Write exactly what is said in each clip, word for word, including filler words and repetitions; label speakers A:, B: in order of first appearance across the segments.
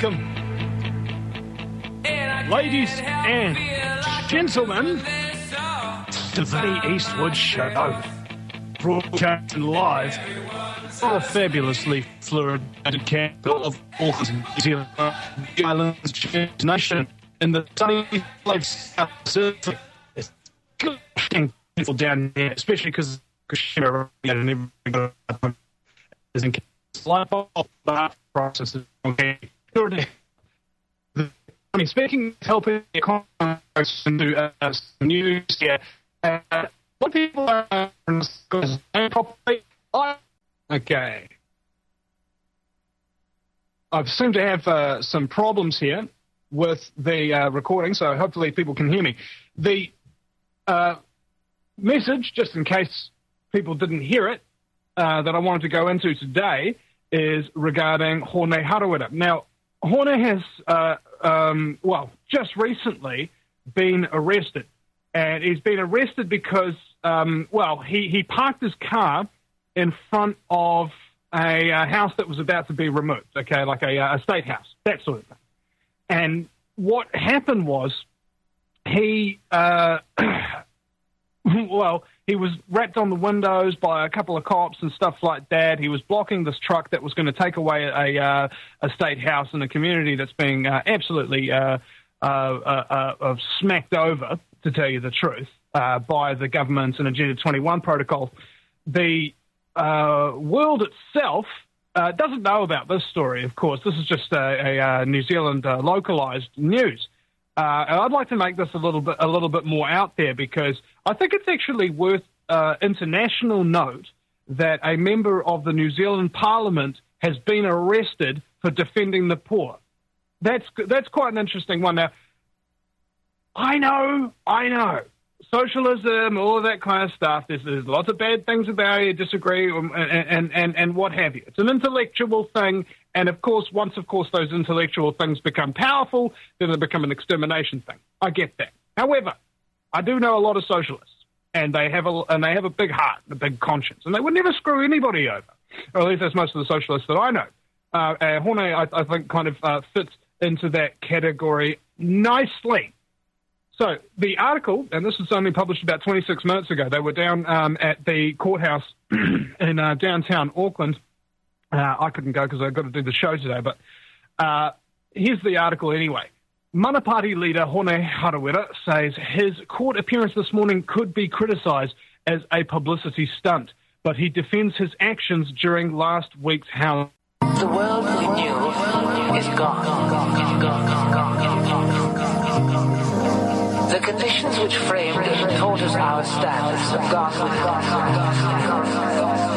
A: welcome, ladies and gentlemen, to the Eastwood Show, broadcasting live from the fabulously fluid capital of Auckland, New Zealand, the island's nation, in the sunny place South Pacific. It's getting beautiful down here, especially because is in life of the process. Okay, I mean, speaking of helping the economy to uh, some news here, uh, what people are properly. Okay, I seem to have uh, some problems here with the uh, recording, so hopefully people can hear me. The uh, message, just in case people didn't hear it, uh, that I wanted to go into today is regarding Hone Harawira. Now, Hone has, uh, um, well, just recently been arrested. And he's been arrested because, um, well, he, he parked his car in front of a, a house that was about to be removed, okay, like a, a state house, that sort of thing. And what happened was he, uh, well, he was wrapped on the windows by a couple of cops and stuff like that. He was blocking this truck that was going to take away a, uh, a state house in a community that's being uh, absolutely uh, uh, uh, uh, smacked over, to tell you the truth, uh, by the government and Agenda twenty-one protocol. The uh, world itself uh, doesn't know about this story, of course. This is just a, a, a New Zealand uh, localized news. Uh, and I'd like to make this a little bit a little bit more out there because I think it's actually worth uh, international note that a member of the New Zealand Parliament has been arrested for defending the poor. That's that's quite an interesting one. Now, I know, I know, socialism, all of that kind of stuff. There's, there's lots of bad things about it, disagree, and, and, and, and what have you. It's an intellectual thing, and of course, once, of course, those intellectual things become powerful, then they become an extermination thing. I get that. However, I do know a lot of socialists, and they have a, and they have a big heart, a big conscience, and they would never screw anybody over. Or at least that's most of the socialists that I know. Uh, uh, Hone, I, I think, kind of uh, fits into that category nicely. So the article, and this was only published about twenty-six minutes ago, they were down um, at the courthouse in uh, downtown Auckland. Uh, I couldn't go because I've got to do the show today, but uh, here's the article anyway. Mana Party leader Hone Harawira says his court appearance this morning could be criticised as a publicity stunt, but he defends his actions during last week's House.
B: The world we knew is gone, gone, gone, gone, gone, gone, gone, gone. The conditions which framed and taught us our standards have gone, gone, gone, gone, gone, gone.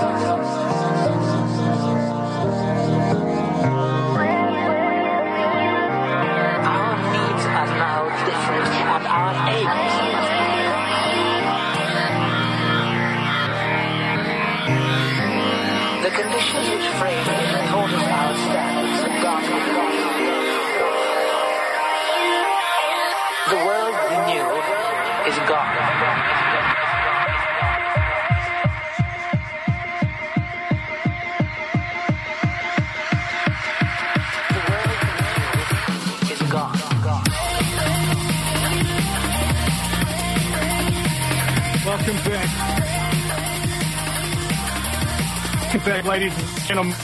B: Our needs are now different, and our aims. The conditions which framed and taught us our standards have gone, gone, gone, gone. The world we knew is gone. The world we knew is gone.
A: Welcome back. Welcome back, ladies and gentlemen.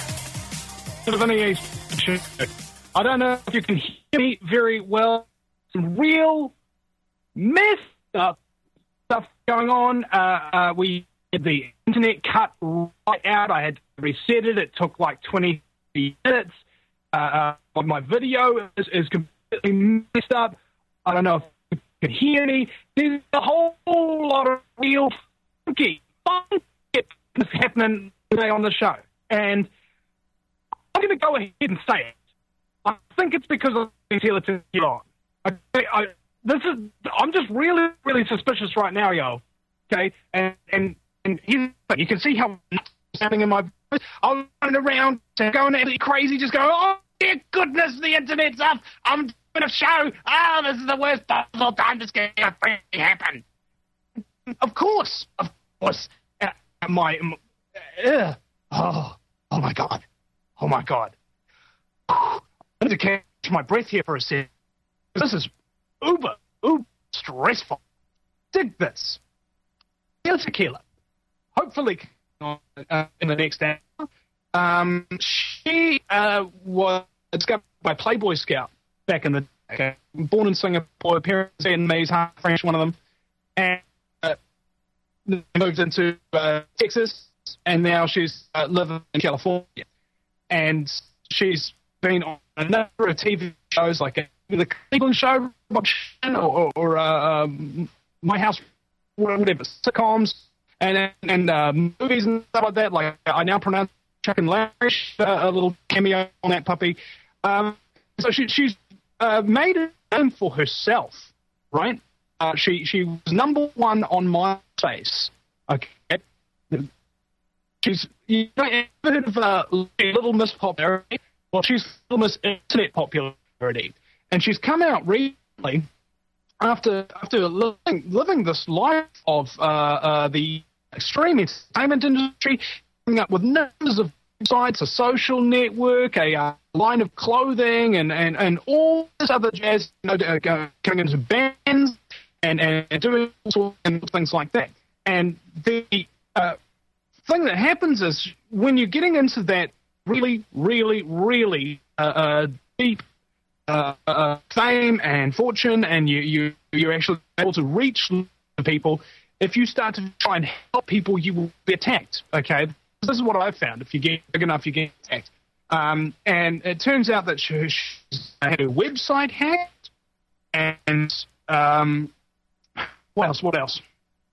A: I don't know if you can hear me very well. Some real messed up stuff going on. Uh, uh, we had the internet cut right out. I had to reset it. It took like twenty minutes. Uh, uh, my video is, is completely messed up. I don't know if you can hear me. There's a whole lot of real funky, funky stuff happening today on the show. And I'm going to go ahead and say it. I think it's because of the utility on. I, I, this is. I'm just really, really suspicious right now, yo. Okay, and and and here's, you can see how happening in my. I'm running around, going absolutely crazy, just going, oh dear goodness, the internet's up. I'm doing a show. Oh, this is the worst possible time to get a thing happen. Of course, of course. Uh, my, uh, oh, oh my god, oh my god. I need to catch my breath here for a second. This is uber, uber stressful. Dig this. Tequila. Hopefully uh, in the next hour. Um, she uh, was discovered by Playboy Scout back in the day. Okay. Born in Singapore, parents Vietnamese, half French, one of them. And uh, moved into uh, Texas, and now she's uh, living in California. And she's been on a number of T V shows like uh, the Cleveland Show, or, or, or uh, um, My House, whatever, sitcoms, and and uh, movies and stuff like that. Like I now pronounce Chuck and Larry, uh, a little cameo on that puppy. Um, so she, she's uh, made a name for herself, right? Uh, she she was number one on MySpace. Okay, she's you know, ever heard of uh, Little Miss Popularity? Well, she's Little Miss Internet Popularity, and she's come out recently after after living, living this life of uh, uh, the extreme entertainment industry, coming up with numbers of sites, a social network, a uh, line of clothing, and, and, and all this other jazz, you know, uh, coming into bands and, and doing all sorts of things like that. And the uh, thing that happens is when you're getting into that really, really, really uh, uh, deep uh, uh, fame and fortune, and you, you, you're actually able to reach the people, if you start to try and help people, you will be attacked, okay? This is what I've found. If you get big enough, you get attacked. Um, and it turns out that she, she had her website hacked, and um, what else? What else?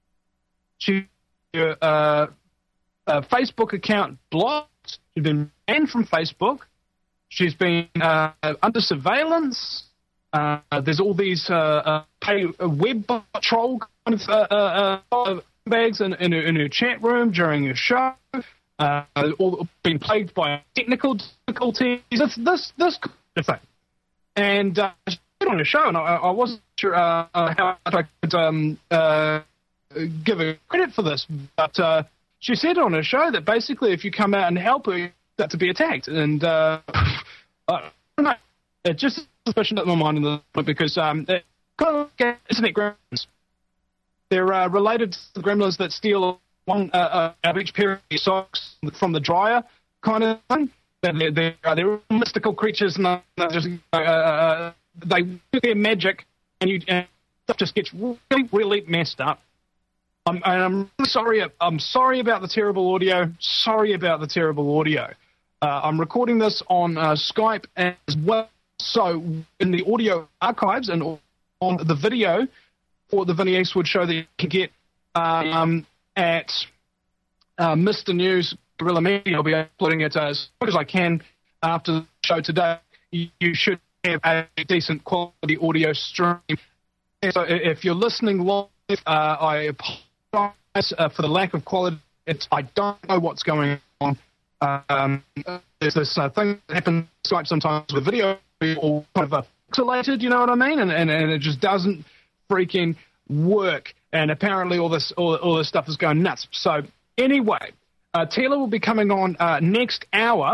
A: She her uh, uh, Facebook account blocked. She's been banned from Facebook. She's been uh, under surveillance. Uh, there's all these uh, uh, pay uh, web troll kind of uh, uh, uh, bags in, in, her, in her chat room during her show. Uh, all been plagued by technical difficulties. This this this kind of thing. And uh, she did on a show, and I, I wasn't sure uh, how I could um, uh, give her credit for this, but uh, she said on a show that basically if you come out and help her, you start to be attacked. And uh, I don't know, it's just a suspicion at my mind in the point because um, it kind of like internet gremlins. They're uh, related to the gremlins that steal one uh, uh, each pair of socks from the dryer, kind of thing. They're, they're, uh, they're mystical creatures, and they're just uh, uh, they do their magic, and you and stuff just gets really, really messed up. I'm, and I'm really sorry. I'm sorry about the terrible audio. Sorry about the terrible audio. Uh, I'm recording this on uh, Skype as well, so in the audio archives and on the video for the Vinny Eastwood show that you can get. Um, At uh, Mister News Guerrilla Media, I'll be uploading it as quick as I can after the show today. You, you should have a decent quality audio stream. So if you're listening live, uh, I apologize uh, for the lack of quality. It's, I don't know what's going on. Um, there's this uh, thing that happens on Skype sometimes with video, all kind of uh, pixelated, you know what I mean? And, and, and it just doesn't freaking work. And apparently all this all, all this stuff is going nuts. So anyway, uh, Tila will be coming on uh, next hour.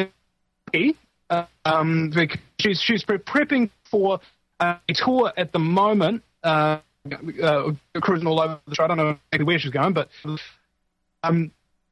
A: Uh, um, because she's she's prepping for a tour at the moment, uh, uh, cruising all over the show. I don't know exactly where she's going, but um,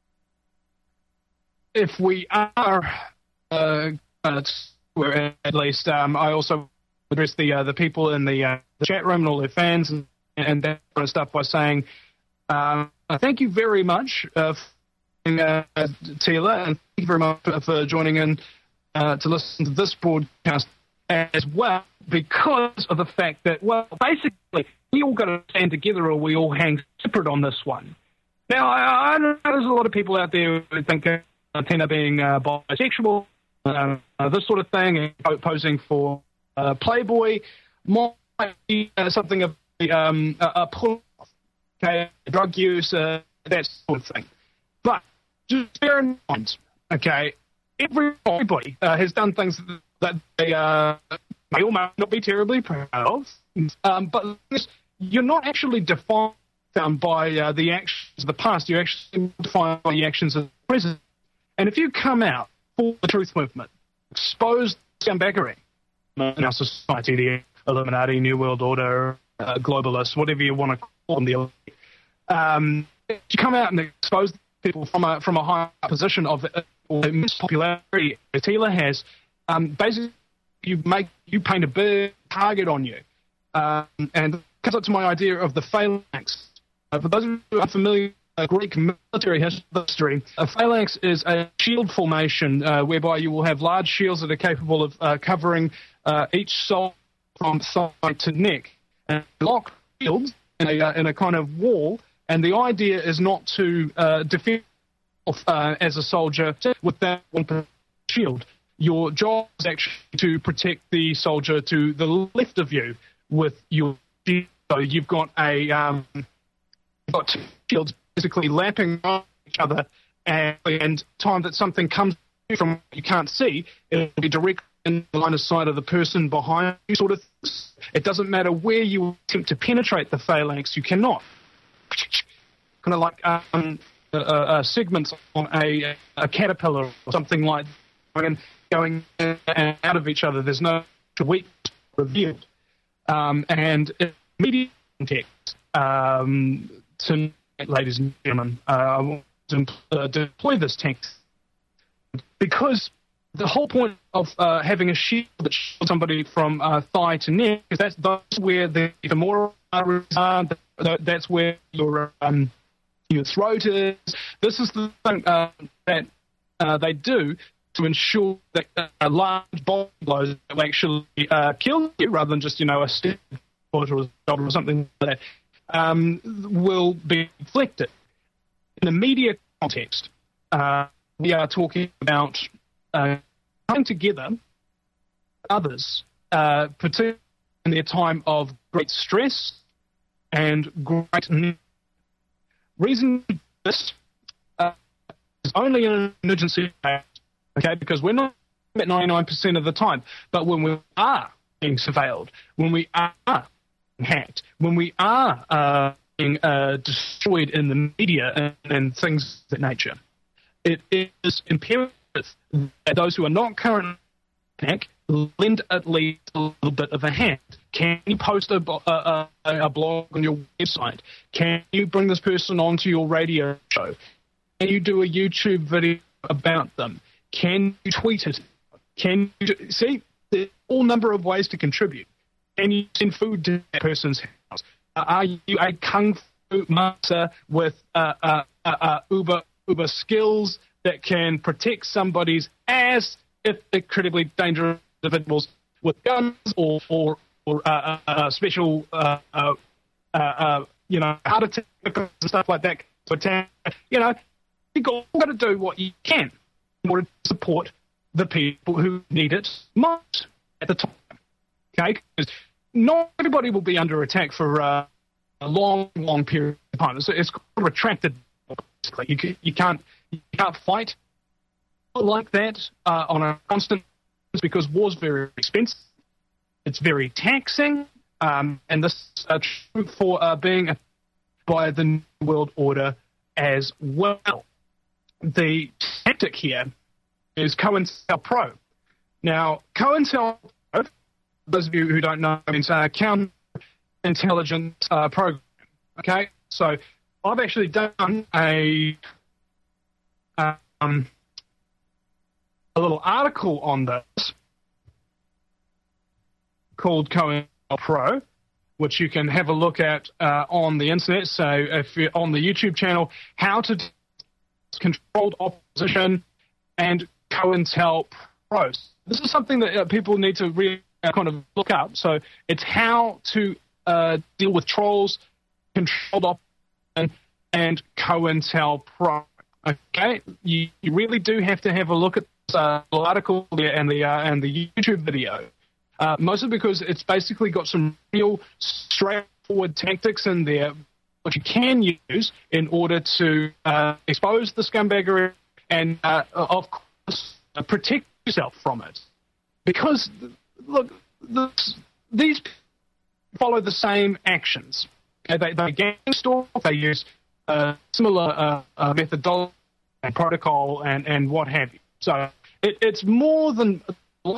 A: if we are, uh, uh, at least, um, I also address the uh, the people in the, uh, the chat room and all their fans and. and that kind of stuff by saying, uh, thank you very much, uh, for, uh, Tila, and thank you very much for, for joining in uh, to listen to this broadcast as well, because of the fact that, well, basically, we all got to stand together or we all hang separate on this one. Now, I, I know there's a lot of people out there who think uh, Tina being uh, bisexual, uh, uh, this sort of thing, and posing for uh, Playboy might be uh, something of Um, a, a pull, okay, drug use, uh, that sort of thing. But just bear in mind, okay, everybody uh, has done things that they uh, may or may not be terribly proud of, um, but you're not actually defined by uh, the actions of the past. You're actually defined by the actions of the present. And if you come out for the truth movement, expose scumbaggery in our society, the Illuminati, New World Order, uh, globalists, whatever you want to call them, the elite. Um, you come out and expose people from a from a high position of uh, immense popularity as Tila has. Um, basically, you make you paint a big target on you, um, and it comes up to my idea of the phalanx. Uh, for those who are familiar with uh, Greek military history, a phalanx is a shield formation uh, whereby you will have large shields that are capable of uh, covering uh, each soldier from thigh to neck, and lock shields in a uh, in a kind of wall. And the idea is not to uh, defend uh, as a soldier with that one shield. Your job is actually to protect the soldier to the left of you with your shield. So you've got a um, you've got two shields basically lapping on each other, and, and time that something comes from what you can't see, it'll be directly in the line of sight of the person behind you, sort of things. It doesn't matter where you attempt to penetrate the phalanx, you cannot. Kind of like um, uh, uh, segments on a, a caterpillar or something like that, and going in and out of each other. There's no weak revealed. Um, and in media context, um, tonight, ladies and gentlemen, uh, I want to uh, deploy this text because the whole point of uh, having a shield that shields somebody from uh, thigh to neck is that's, that's where the femoral arteries are. That's where your um, your throat is. This is the thing uh, that uh, they do to ensure that uh, large body blows will actually uh, kill you rather than just, you know, a step or a shoulder or something like that, um, will be inflicted. In the media context, uh, we are talking about uh, coming together others, uh, particularly in their time of great stress and great need. Reason for this uh, is only in an emergency case, okay, because we're not at ninety-nine percent of the time, but when we are being surveilled, when we are being hacked, when we are uh, being uh, destroyed in the media and, and things of that nature, it is imperative that those who are not currently hacked lend at least a little bit of a hand. Can you post a, a, a blog on your website? Can you bring this person onto your radio show? Can you do a YouTube video about them? Can you tweet it? Can you do, see, there's a whole number of ways to contribute. Can you send food to that person's house? Uh, are you a kung fu master with uh, uh, uh, uh, uber uber skills that can protect somebody's ass if incredibly dangerous individuals with guns or or, or uh, uh, special uh, uh, uh, uh, you know, heart attack and stuff like that to attack? You know, you've got to do what you can in order to support the people who need it most at the time. Okay, because not everybody will be under attack for uh, a long, long period of time. It's, it's retracted. Basically, you, you can't you can't fight like that uh, on a constant basis because war's very expensive. It's very taxing, um, and this is uh, true for uh, being a, by the New World Order as well. The tactic here is COINTELPRO. Now, COINTELPRO, those of you who don't know, means uh, counterintelligence uh, program. Okay, so I've actually done a um, a little article on this called COINTELPRO, which you can have a look at uh, on the internet. So if you're on the YouTube channel, how to controlled opposition and COINTELPRO. This is something that uh, people need to really uh, kind of look up. So it's how to uh, deal with trolls, controlled opposition, and COINTELPRO. Okay, you, you really do have to have a look at this uh, article there and the uh, and the YouTube video. Uh, mostly because it's basically got some real straightforward tactics in there which you can use in order to uh, expose the scumbaggery and, uh, of course, uh, protect yourself from it. Because, look, this, these follow the same actions. Okay, they, they gang stalk, they use uh, similar uh, uh, methodology and protocol and, and what have you. So it, it's more than likely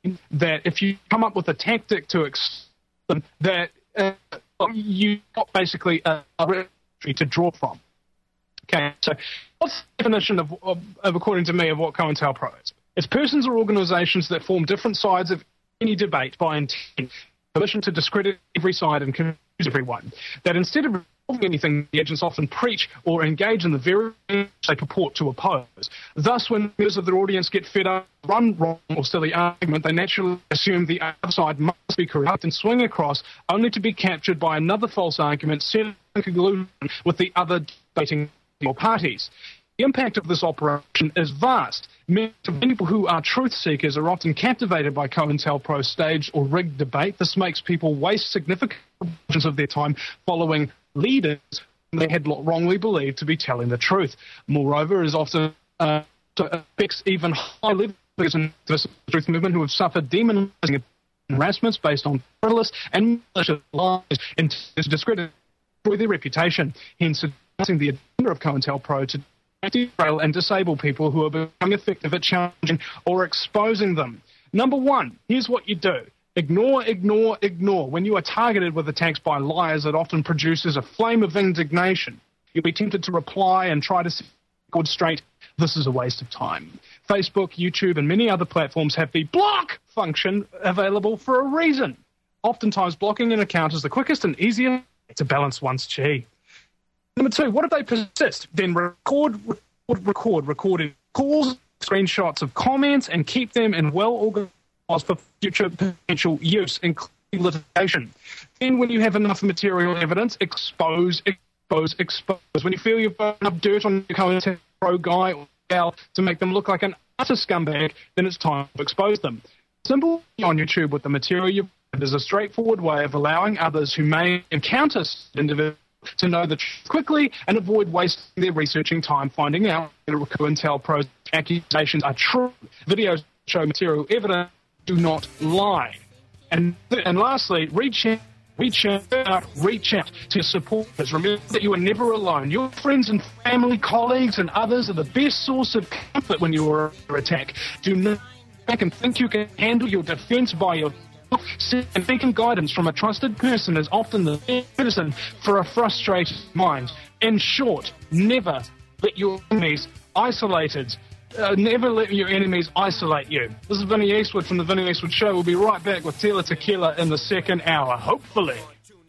A: that if you come up with a tactic to explain that uh, you've got basically a, a registry to draw from. Okay, so what's the definition of, of, of, according to me, of what COINTELPRO is? It's persons or organisations that form different sides of any debate by intent, permission to discredit every side and confuse everyone. That instead of resolving anything, the agents often preach or engage in the very things they purport to oppose. Thus, when members of their audience get fed up, run wrong or silly argument, they naturally assume the other side must be correct and swing across, only to be captured by another false argument set in conclusion with the other debating parties. The impact of this operation is vast. Many people who are truth seekers are often captivated by COINTELPRO's staged or rigged debate. This makes people waste significant portions of their time following leaders whom they had wrongly believed to be telling the truth. Moreover, it is often uh, affects even high-level figures in the truth movement who have suffered demonizing harassments based on frivolous and malicious lies intended to discredit their reputation. Hence, announcing the agenda of COINTELPRO to derail and disable people who are becoming effective at challenging or exposing them. Number one, here's what you do. Ignore, ignore, ignore. When you are targeted with attacks by liars, it often produces a flame of indignation. You'll be tempted to reply and try to set the record straight. This is a waste of time. Facebook, YouTube, and many other platforms have the block function available for a reason. Oftentimes, blocking an account is the quickest and easiest way to balance one's chi. Number two, what if they persist? Then record, record, record, recorded calls, screenshots of comments, and keep them in well-organized files for future potential use, including litigation. Then when you have enough material evidence, expose, expose, expose. When you feel you've got enough dirt on your COINTELPRO guy or gal to make them look like an utter scumbag, then it's time to expose them. Simple on YouTube with the material you've got is a straightforward way of allowing others who may encounter individuals to know the truth quickly and avoid wasting their researching time finding out whether COINTELPRO's accusations are true. Videos show material evidence do not lie. And and lastly, reach out, reach out, reach out to your supporters. Remember that you are never alone. Your friends and family, colleagues, and others are the best source of comfort when you are under attack. Do not back and think you can handle your defense by yourself. And seeking guidance from a trusted person is often the best medicine for a frustrated mind. In short, never let your enemies isolated. Uh, never let your enemies isolate you. This is Vinny Eastwood from the Vinny Eastwood Show. We'll be right back with Tila Tequila in the second hour, hopefully.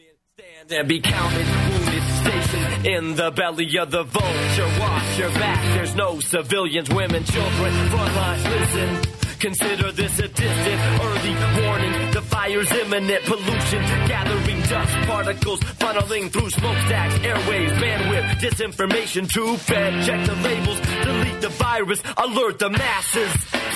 C: Stand and be counted, wounded, stationed in the belly of the vulture. Watch your back, there's no civilians, women, children, front lines, listen. Consider this a distant early warning. The fire's imminent, pollution gathering dust particles funneling through smokestacks, airwaves, bandwidth, disinformation, too fed. Check the labels, delete the virus, alert the masses.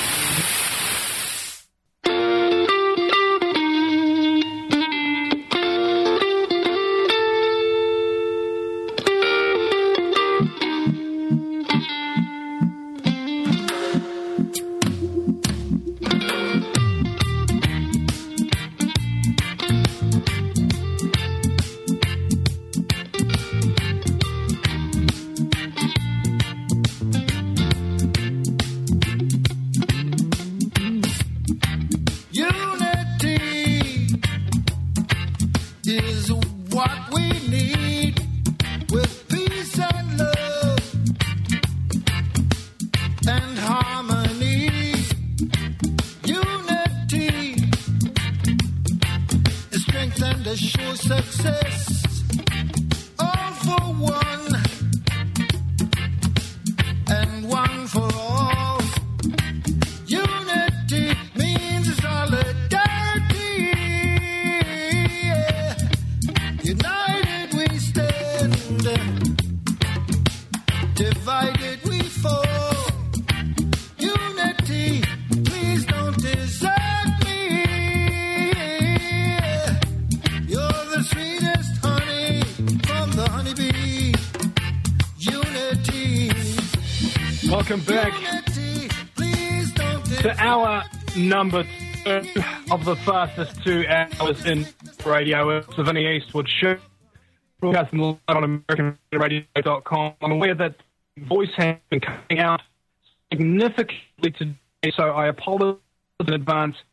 A: Welcome back to hour number two of the fastest two hours in radio. It's the Vinny Eastwood Show, broadcasting live on American Radio dot com. I'm aware that voice has been coming out significantly today, so I apologize in advance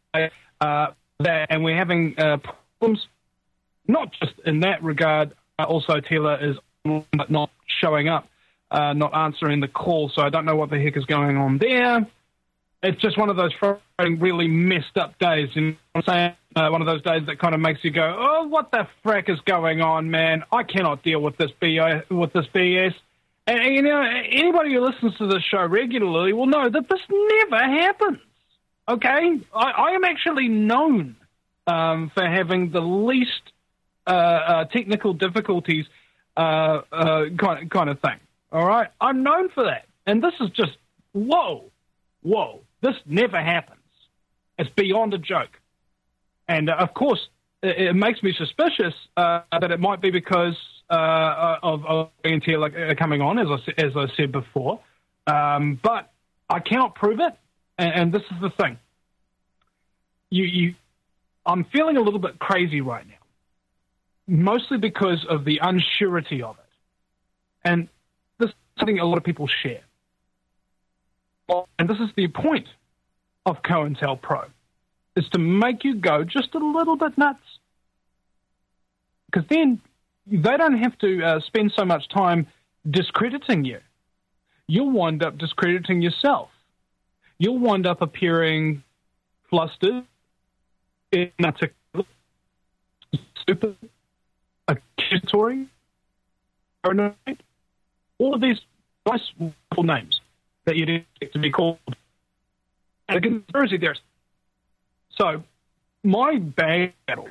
A: uh, that, and we're having uh, problems, not just in that regard. Uh, also, Tela is not showing up, uh, not answering the call, so I don't know what the heck is going on there. It's just one of those really messed up days. You know what I'm saying? Uh, one of those days that kind of makes you go, oh, what the frack is going on, man? I cannot deal with this B S. With this B S. And, and, you know, anybody who listens to this show regularly will know that this never happens, okay? I, I am actually known um, for having the least uh, uh, technical difficulties uh, uh, kind, kind of thing, all right? I'm known for that. And this is just, whoa, whoa. This never happens. It's beyond a joke. And, uh, of course, it, it makes me suspicious uh, that it might be because uh, of, of N T L coming on, as I, as I said before. Um, but I cannot prove it, and, and this is the thing. You, you, I'm feeling a little bit crazy right now, mostly because of the unsurety of it. And this is something a lot of people share. And this is the point of COINTELPRO, is to make you go just a little bit nuts. Because then they don't have to uh, spend so much time discrediting you. You'll wind up discrediting yourself. You'll wind up appearing flustered, inarticulate, stupid, accusatory, paranoid, all of these nice, wonderful names that you'd expect to be called a conspiracy theorist. So, my bad battle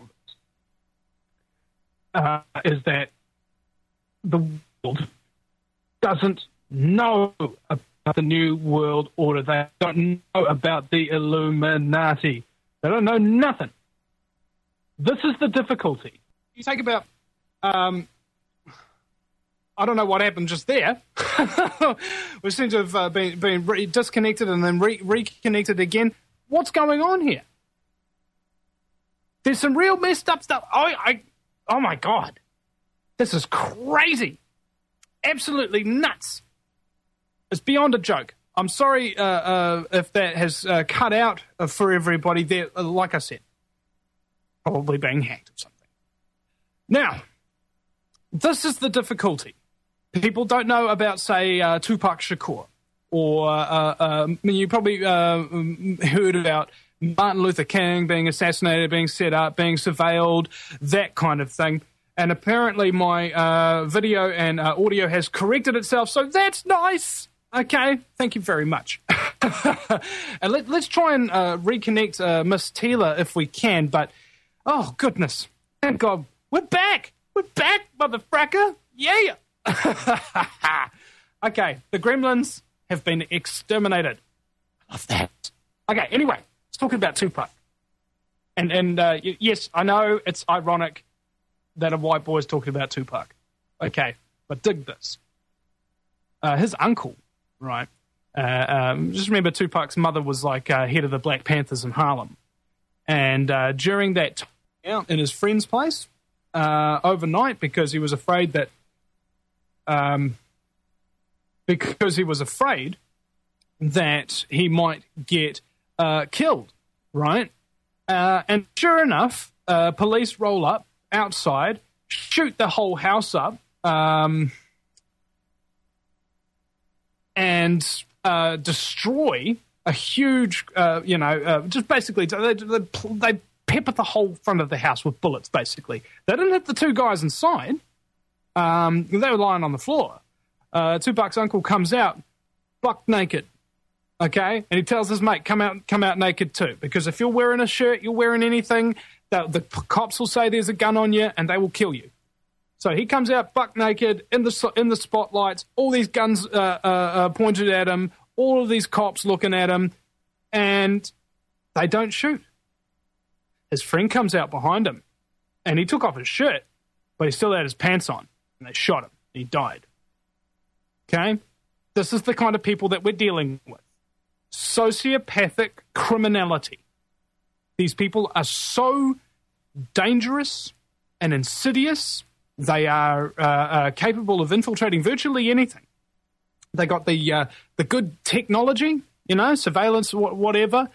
A: uh, is that the world doesn't know about the New World Order. They don't know about the Illuminati. They don't know nothing. This is the difficulty. You take about... Um, I don't know what happened just there. We seem to have uh, been, been re- disconnected and then re- reconnected again. What's going on here? There's some real messed up stuff. I, I, oh, my God. This is crazy. Absolutely nuts. It's beyond a joke. I'm sorry uh, uh, if that has uh, cut out uh, for everybody there. Uh, like I said, probably being hacked or something. Now, this is the difficulty. People don't know about, say, uh, Tupac Shakur, or uh, uh, you probably uh, heard about Martin Luther King being assassinated, being set up, being surveilled, that kind of thing. And apparently my uh, video and uh, audio has corrected itself, so that's nice. Okay, thank you very much. And let, let's try and uh, reconnect uh, Miss Tela if we can, but, oh, goodness. Thank God. We're back. We're back, motherfracker. Yeah. Okay, the gremlins have been exterminated. I love that. Okay, anyway, let's talk about Tupac. And, and uh, y- yes, I know it's ironic that a white boy is talking about Tupac. Okay, but dig this. Uh, his uncle, right, uh, um, just remember Tupac's mother was like uh, head of the Black Panthers in Harlem. And uh, during that time out in his friend's place, uh, overnight, because he was afraid that Um, because he was afraid that he might get uh, killed, right? Uh, and sure enough, uh, police roll up outside, shoot the whole house up, um, and uh, destroy a huge, uh, you know, uh, just basically they, they, they pepper the whole front of the house with bullets, basically. They didn't hit the two guys inside. Um, they were lying on the floor. Uh, Tupac's uncle comes out, buck naked, okay? And he tells his mate, come out come out naked too, because if you're wearing a shirt, you're wearing anything, the, the cops will say there's a gun on you and they will kill you. So he comes out buck naked in the in the spotlights, all these guns uh, uh, uh, pointed at him, all of these cops looking at him, and they don't shoot. His friend comes out behind him, and he took off his shirt, but he still had his pants on, and they shot him, and he died. Okay? This is the kind of people that we're dealing with. Sociopathic criminality. These people are so dangerous and insidious. They are uh, uh, capable of infiltrating virtually anything. They got the uh, the good technology, you know, surveillance, whatever.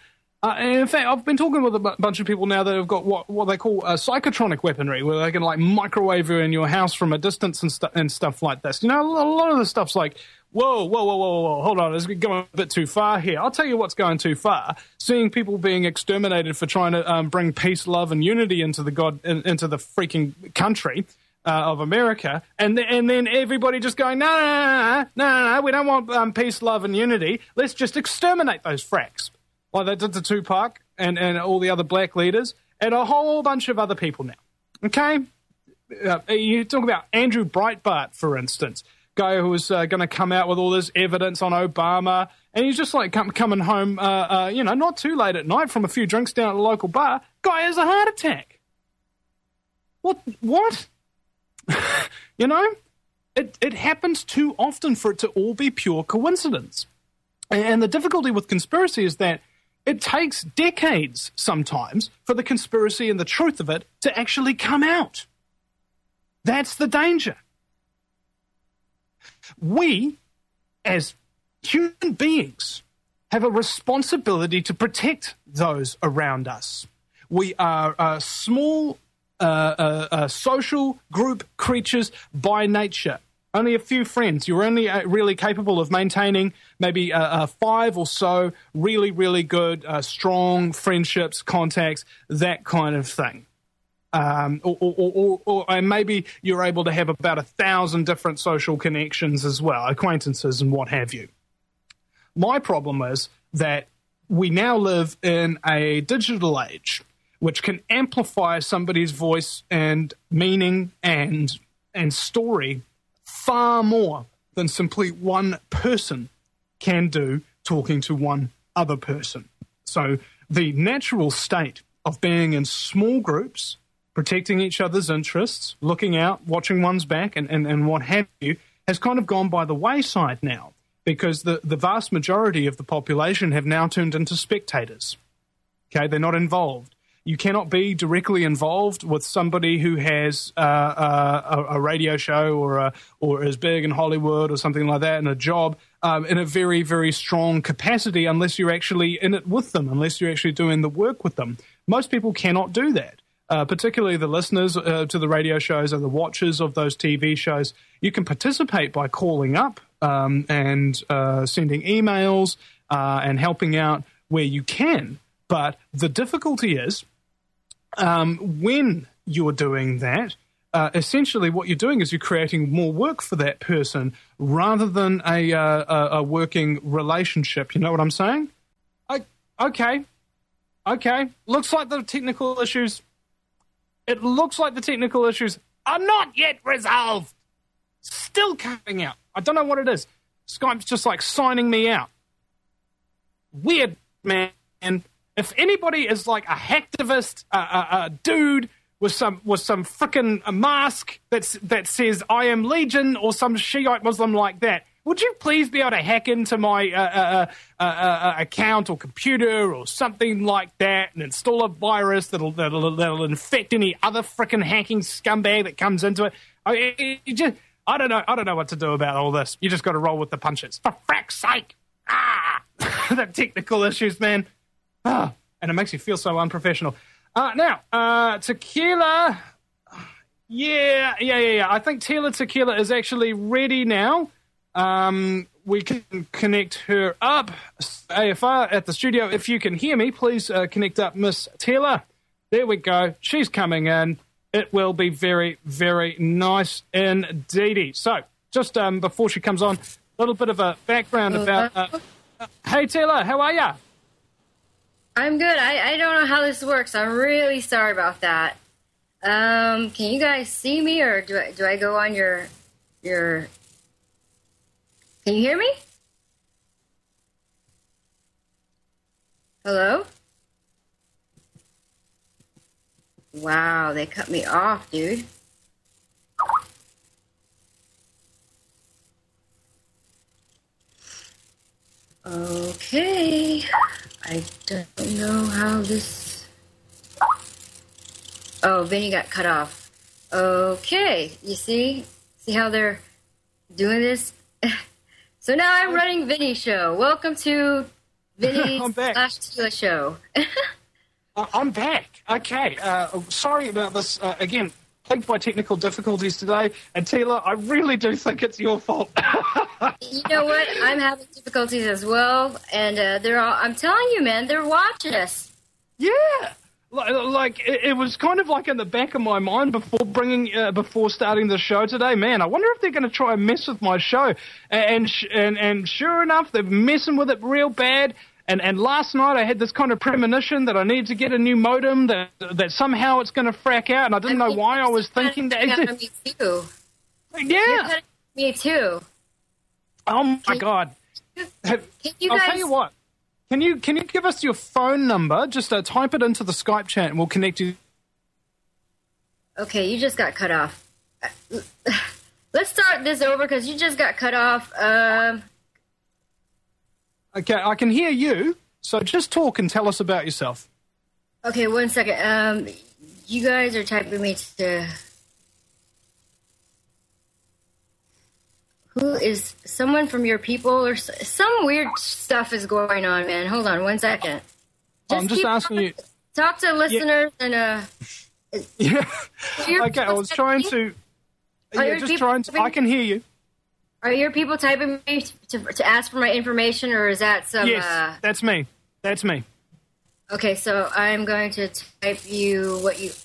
A: Uh, and in fact, I've been talking with a b- bunch of people now that have got what, what they call uh, psychotronic weaponry, where they can like microwave you in your house from a distance and, stu- and stuff like this. You know, a lot of the stuff's like, whoa, whoa, whoa, whoa, whoa, hold on, it's going a bit too far here. I'll tell you what's going too far. Seeing people being exterminated for trying to um, bring peace, love, and unity into the god in, into the freaking country uh, of America, and th- and then everybody just going, no, no, no, no, no, no, we don't want um, peace, love, and unity. Let's just exterminate those fracks. Like they did to Tupac and, and all the other black leaders and a whole bunch of other people now. Okay? Uh, you talk about Andrew Breitbart, for instance, guy who was uh, going to come out with all this evidence on Obama, and he's just like come, coming home, uh, uh, you know, not too late at night from a few drinks down at a local bar. Guy has a heart attack. What? What? You know? It, it happens too often for it to all be pure coincidence. And, and the difficulty with conspiracy is that it takes decades sometimes for the conspiracy and the truth of it to actually come out. That's the danger. We, as human beings, have a responsibility to protect those around us. We are uh, small uh, uh, uh, social group creatures by nature. Only a few friends. You're only uh, really capable of maintaining maybe uh, uh, five or so really, really good, uh, strong friendships, contacts, that kind of thing. Um, or, or, or, or and maybe you're able to have about a thousand different social connections as well, acquaintances and what have you. My problem is that we now live in a digital age, which can amplify somebody's voice and meaning and and story far more than simply one person can do talking to one other person. So the natural state of being in small groups, protecting each other's interests, looking out, watching one's back, and, and, and what have you, has kind of gone by the wayside now because the, the vast majority of the population have now turned into spectators. Okay, they're not involved. You cannot be directly involved with somebody who has uh, uh, a, a radio show or a, or is big in Hollywood or something like that, and a job um, in a very, very strong capacity unless you're actually in it with them, unless you're actually doing the work with them. Most people cannot do that, uh, particularly the listeners uh, to the radio shows and the watchers of those T V shows. You can participate by calling up um, and uh, sending emails uh, and helping out where you can. But the difficulty is, Um, when you're doing that, uh, essentially what you're doing is you're creating more work for that person rather than a, uh, a, a working relationship. You know what I'm saying? I, okay. Okay. Looks like the technical issues, it looks like the technical issues are not yet resolved. Still coming out. I don't know what it is. Skype's just like signing me out. Weird, man. If anybody is like a hacktivist, a, a, a dude with some with some frickin' mask that's, that says I am Legion or some Shiite Muslim like that, would you please be able to hack into my uh, uh, uh, uh, account or computer or something like that and install a virus that'll that'll, that'll infect any other frickin' hacking scumbag that comes into it? I, you just, I don't know. I don't know what to do about all this. You just got to roll with the punches. For frack's sake! Ah, the technical issues, man. Ah, and it makes you feel so unprofessional. Uh, now, uh, Tequila, yeah, yeah, yeah, yeah. I think Tila Tequila is actually ready now. Um, we can connect her up. A F R at the studio. If you can hear me, please uh, connect up Miss Tila. There we go. She's coming in. It will be very, very nice indeed. So, just um, before she comes on, a little bit of a background about... Uh, uh, hey, Tila, how are ya?
D: I'm good. I, I don't know how this works. I'm really sorry about that. Um, can you guys see me, or do I do I go on your your? Can you hear me? Hello? Wow, they cut me off, dude. Okay. I don't know how this... Oh, Vinny got cut off. Okay, you see? See how they're doing this? So now I'm running Vinny's show. Welcome to Vinny
E: I'm back.
D: slash Tila show.
E: Uh, I'm back. Okay. Uh, sorry about this. Uh, again, plagued by technical difficulties today. And Tila, I really do think it's your fault.
D: You know what? I'm having difficulties as well, and uh, they're all. I'm telling you, man, they're watching us.
E: Yeah. Like, like it, it was kind of like in the back of my mind before bringing, uh, before starting the show today. Man, I wonder if they're going to try and mess with my show. And and and sure enough, they're messing with it real bad. And and last night I had this kind of premonition that I need to get a new modem, that that somehow it's going to frack out, and I didn't
D: I
E: know
D: mean,
E: why I was thinking that.
D: Me too.
E: Yeah.
D: Me too.
E: Oh my
D: can,
E: God.
D: Can you
E: I'll
D: guys...
E: tell you what. Can you can you give us your phone number? Just uh, type it into the Skype chat, and we'll connect you.
D: Okay, you just got cut off. Let's start this over because you just got cut off. Um.
E: Okay, I can hear you, so just talk and tell us about yourself.
D: Okay, one second. Um, you guys are typing me to... Who is... Someone from your people or... s- Some weird stuff is going on, man. Hold on one second.
E: I'm just
D: keep
E: asking
D: talking,
E: you...
D: Talk to listeners and... uh.
E: Yeah.
D: Your
E: Okay, I
D: people
E: was trying to...
D: Are
E: Yeah,
D: your
E: just
D: people
E: trying to...
D: typing-
E: I can hear you.
D: Are your people typing me to, to ask for my information, or is that some...
E: Yes,
D: uh,
E: that's me. That's me.
D: Okay, so I'm going to type you what you...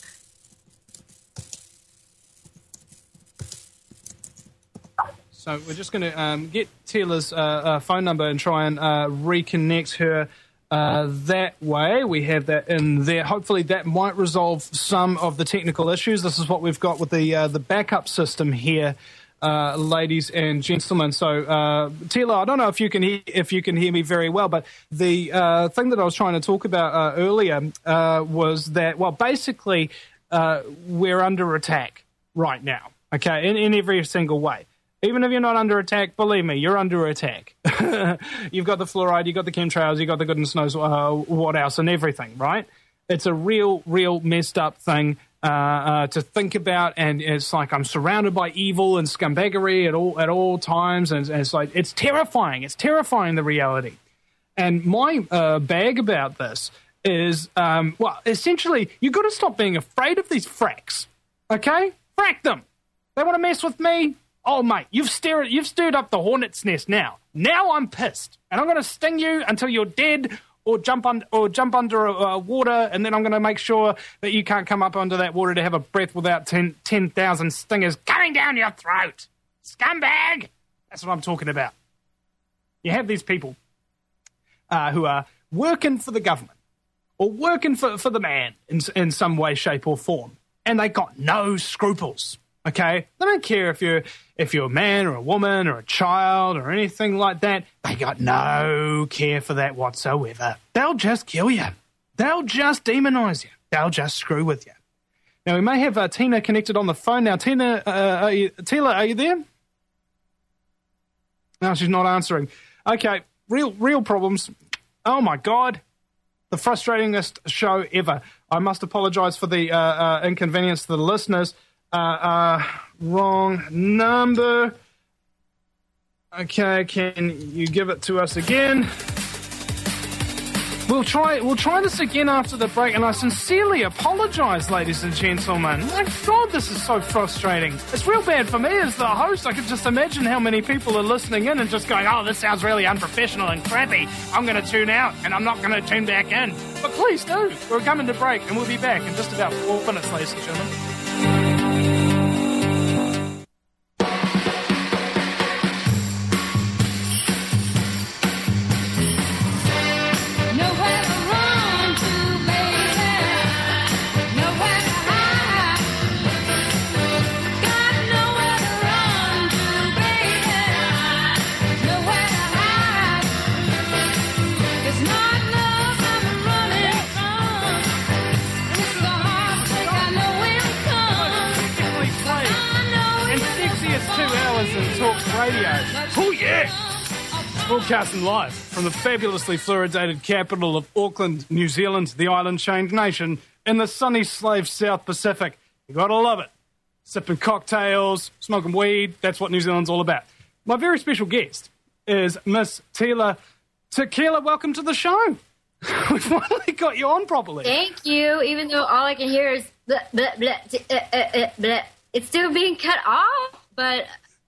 E: So we're just going to um, get Tila's uh, uh, phone number and try and uh, reconnect her uh, that way. We have that in there. Hopefully that might resolve some of the technical issues. This is what we've got with the uh, the backup system here, uh, ladies and gentlemen. So uh, Tila, I don't know if you can hear, if you can hear me very well, but the uh, thing that I was trying to talk about uh, earlier uh, was that, well, basically uh, we're under attack right now. Okay, in, in every single way. Even if you're not under attack, believe me, you're under attack. You've got the fluoride, you've got the chemtrails, you've got the goodness knows uh, what else and everything, right? It's a real, real messed up thing uh, uh, to think about, and it's like I'm surrounded by evil and scumbaggery at all at all times, and, and it's like it's terrifying. It's terrifying, the reality. And my uh, bag about this is, um, well, essentially, you've got to stop being afraid of these fracks, okay? Frack them. They want to mess with me? Oh, mate, you've stirred, you've stirred up the hornet's nest now. Now I'm pissed, and I'm going to sting you until you're dead, or jump un- or jump under uh, water, and then I'm going to make sure that you can't come up under that water to have a breath without ten thousand stingers coming down your throat. Scumbag! That's what I'm talking about. You have these people uh, who are working for the government, or working for, for the man in, in some way, shape, or form, and they got no scruples. Okay, they don't care if you're if you're a man or a woman or a child or anything like that. They got no care for that whatsoever. They'll just kill you. They'll just demonize you. They'll just screw with you. Now we may have uh, Tina connected on the phone now. Tina, uh, are you, Tila, are you there? No, she's not answering. Okay, real real problems. Oh my God, the frustratingest show ever. I must apologise for the uh, uh, inconvenience to the listeners. Uh, uh, wrong number. Okay, can you give it to us again? We'll try. We'll try this again after the break, and I sincerely apologise, ladies and gentlemen. My God, this is so frustrating. It's real bad for me as the host. I can just imagine how many people are listening in and just going, "Oh, this sounds really unprofessional and crappy. I'm going to tune out, and I'm not going to tune back in." But please do. We're coming to break, and we'll be back in just about four minutes, ladies and gentlemen. Radio. Oh, yeah! Broadcasting live from the fabulously fluoridated capital of Auckland, New Zealand, the island chained nation, in the sunny slave South Pacific. You gotta love it. Sipping cocktails, smoking weed, that's what New Zealand's all about. My very special guest is Miss Tila Tequila, welcome to the show. We finally got you on properly.
D: Thank you, even though all I can hear is bleh, bleh, bleh, uh, uh, uh, bleh. It's still being cut off, but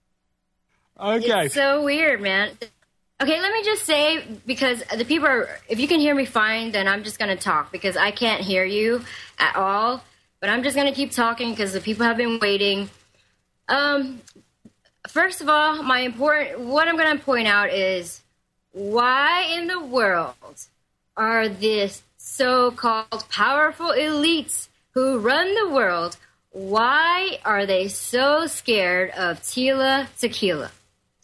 E: okay.
D: It's so weird, man. Okay, let me just say, because the people are, if you can hear me fine, then I'm just going to talk, because I can't hear you at all. But I'm just going to keep talking because the people have been waiting. Um, first of all, my important, what I'm going to point out is, why in the world are these so-called powerful elites who run the world, why are they so scared of Tila Tequila?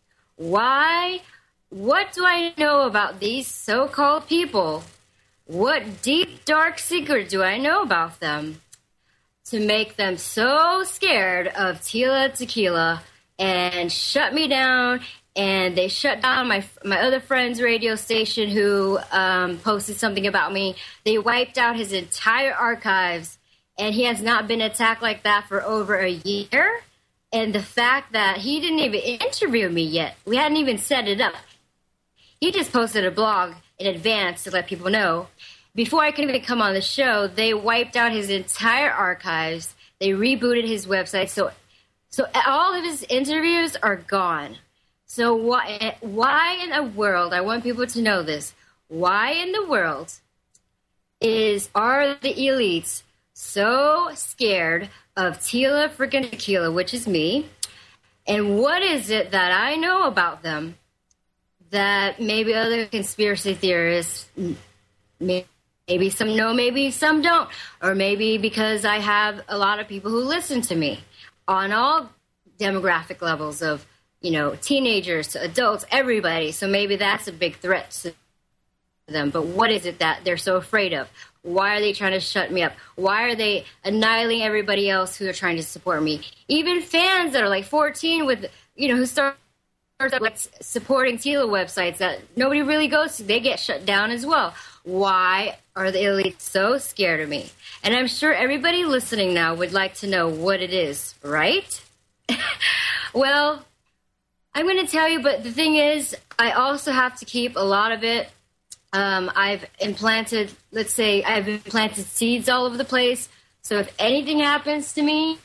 D: Why? What do I know about these so-called people? What deep, dark secret do I know about them to make them so scared of Tila Tequila and shut me down? And they shut down my my other friend's radio station who um, posted something about me. They wiped out his entire archives, and he has not been attacked like that for over a year. And the fact that he didn't even interview me yet, we hadn't even set it up. He just posted a blog in advance to let people know. Before I could even come on the show, they wiped out his entire archives. They rebooted his website. So, so all of his interviews are gone. So why, why in the world, I want people to know this, why in the world is are the elites so scared of Tila freaking Tequila, which is me, and what is it that I know about them that maybe other conspiracy theorists, maybe some know, maybe some don't, or maybe because I have a lot of people who listen to me on all demographic levels of, you know, teenagers to adults, everybody. So maybe that's a big threat to them. But what is it that they're so afraid of? Why are they trying to shut me up? Why are they annihilating everybody else who are trying to support me? Even fans that are like fourteen with, you know, who start like supporting Tila websites that nobody really goes to, they get shut down as well. Why are the elites so scared of me? And I'm sure everybody listening now would like to know what it is, right? Well, I'm going to tell you, but the thing is, I also have to keep a lot of it. Um, I've implanted, let's say, I've implanted seeds all over the place. So if anything happens to me,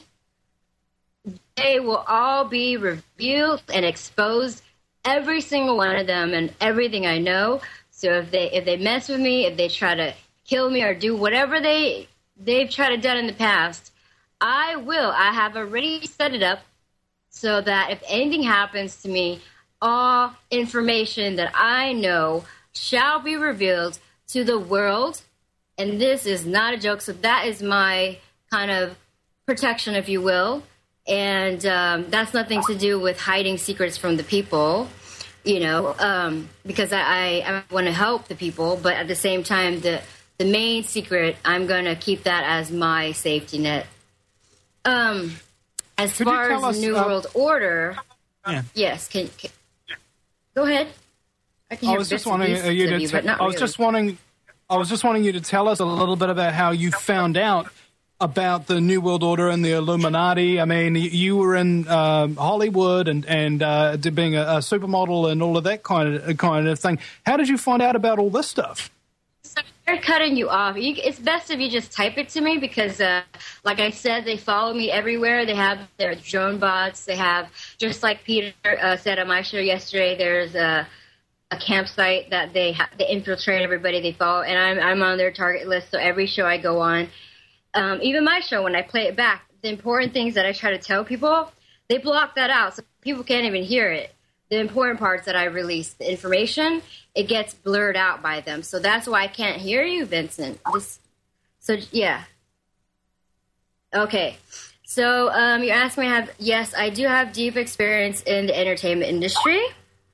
D: they will all be revealed and exposed, every single one of them and everything I know. So if they if they mess with me, if they try to kill me or do whatever they they've tried to done in the past, I will. I have already set it up so that if anything happens to me, all information that I know shall be revealed to the world. And this is not a joke. So that is my kind of protection, if you will. And um, that's nothing to do with hiding secrets from the people, you know, um, because I, I, I want to help the people. But at the same time, the, the main secret, I'm going to keep that as my safety net. Um, as
E: Could
D: far as
E: us,
D: the New
E: uh,
D: World Order,
E: yeah.
D: yes, can, can go ahead. I can
E: I
D: hear
E: was just
D: bits and
E: wanting
D: pieces
E: uh, you
D: of
E: to.
D: you,
E: T-
D: but not
E: I was
D: really.
E: just wanting. I was just wanting you to tell us a little bit about how you found out about the New World Order and the Illuminati. I mean, you, you were in um, Hollywood and and uh, did being a, a supermodel and all of that kind of kind of thing. How did you find out about all this stuff?
D: So they're cutting you off. You, it's best if you just type it to me because, uh, like I said, they follow me everywhere. They have their drone bots. They have, just like Peter uh, said on my show yesterday, there's a, a campsite that they ha- they infiltrate everybody they follow, and I'm I'm on their target list. So every show I go on, um, even my show, when I play it back, the important things that I try to tell people, they block that out, so people can't even hear it. The important parts that I release, the information, it gets blurred out by them. So that's why I can't hear you, Vincent. This, so, yeah. Okay. So um, you asked me, I have, yes, I do have deep experience in the entertainment industry.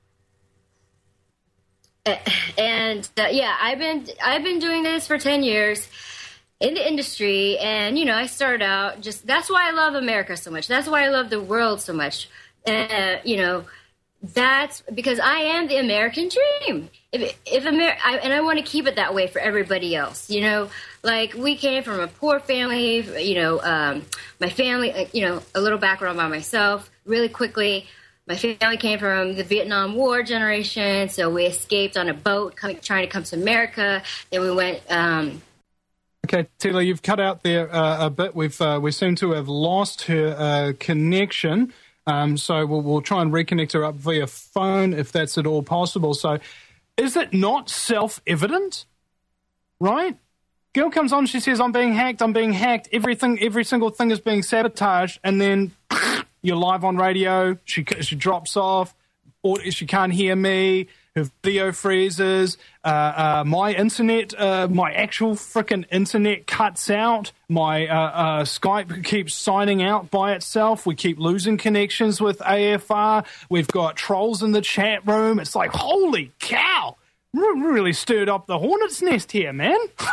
D: And, uh, yeah, I've been I've been doing this for ten years in the industry. And, you know, I started out just, that's why I love America so much. That's why I love the world so much. Uh, you know, That's because I am the American dream. If, if Amer- I, and I want to keep it that way for everybody else. You know, like we came from a poor family. You know, um, my family. You know, a little background about myself, really quickly. My family came from the Vietnam War generation, so we escaped on a boat coming, trying to come to America. Then we went... Um,
E: Okay, Tila, you've cut out there uh, a bit. We've uh, we seem to have lost her uh, connection, um, so we'll, we'll try and reconnect her up via phone if that's at all possible. So is it not self-evident, right? Girl comes on, she says, I'm being hacked, I'm being hacked, everything, every single thing is being sabotaged, and then you're live on radio, she she drops off, or she can't hear me, her video freezes, uh, uh, my internet, uh, my actual frickin' internet cuts out, my uh, uh, Skype keeps signing out by itself, we keep losing connections with A F R, we've got trolls in the chat room, it's like, holy cow! Really stirred up the hornet's nest here, man.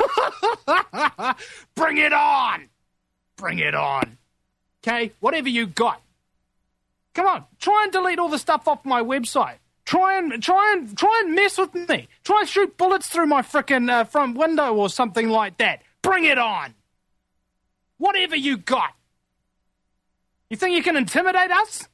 E: Bring it on. Bring it on. Okay, whatever you got. Come on, try and delete all the stuff off my website. Try and try and try and mess with me. Try and shoot bullets through my frickin' uh, front window or something like that. Bring it on. Whatever you got. You think you can intimidate us?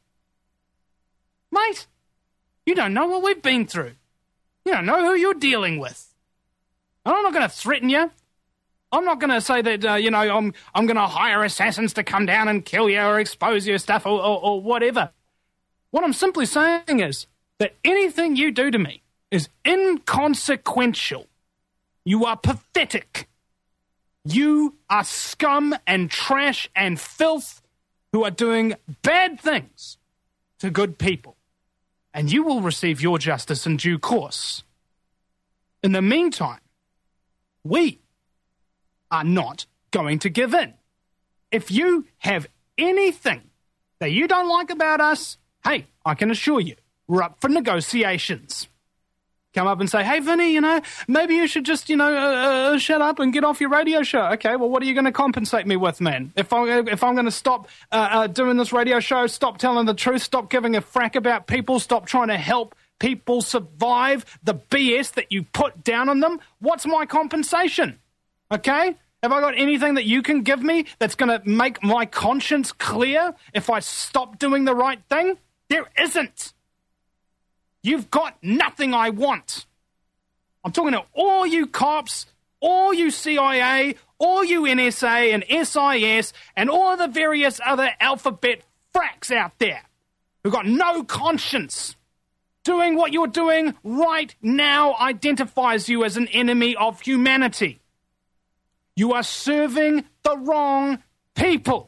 E: Mate, you don't know what we've been through. You don't know who you're dealing with. I'm not going to threaten you. I'm not going to say that, uh, you know, I'm I'm going to hire assassins to come down and kill you or expose your stuff or, or, or whatever. What I'm simply saying is that anything you do to me is inconsequential. You are pathetic. You are scum and trash and filth who are doing bad things to good people. And you will receive your justice in due course. In the meantime, we are not going to give in. If you have anything that you don't like about us, hey, I can assure you, we're up for negotiations. Come up and say, hey, Vinny, you know, maybe you should just, you know, uh, uh, shut up and get off your radio show. Okay, well, what are you going to compensate me with, man? If, I, if I'm going to stop uh, uh, doing this radio show, stop telling the truth, stop giving a frack about people, stop trying to help people survive the B S that you put down on them, what's my compensation? Okay? Have I got anything that you can give me that's going to make my conscience clear if I stop doing the right thing? There isn't. You've got nothing I want. I'm talking to all you cops, all you C I A, all you N S A and S I S, and all the various other alphabet fracks out there who've got no conscience. Doing what you're doing right now identifies you as an enemy of humanity. You are serving the wrong people.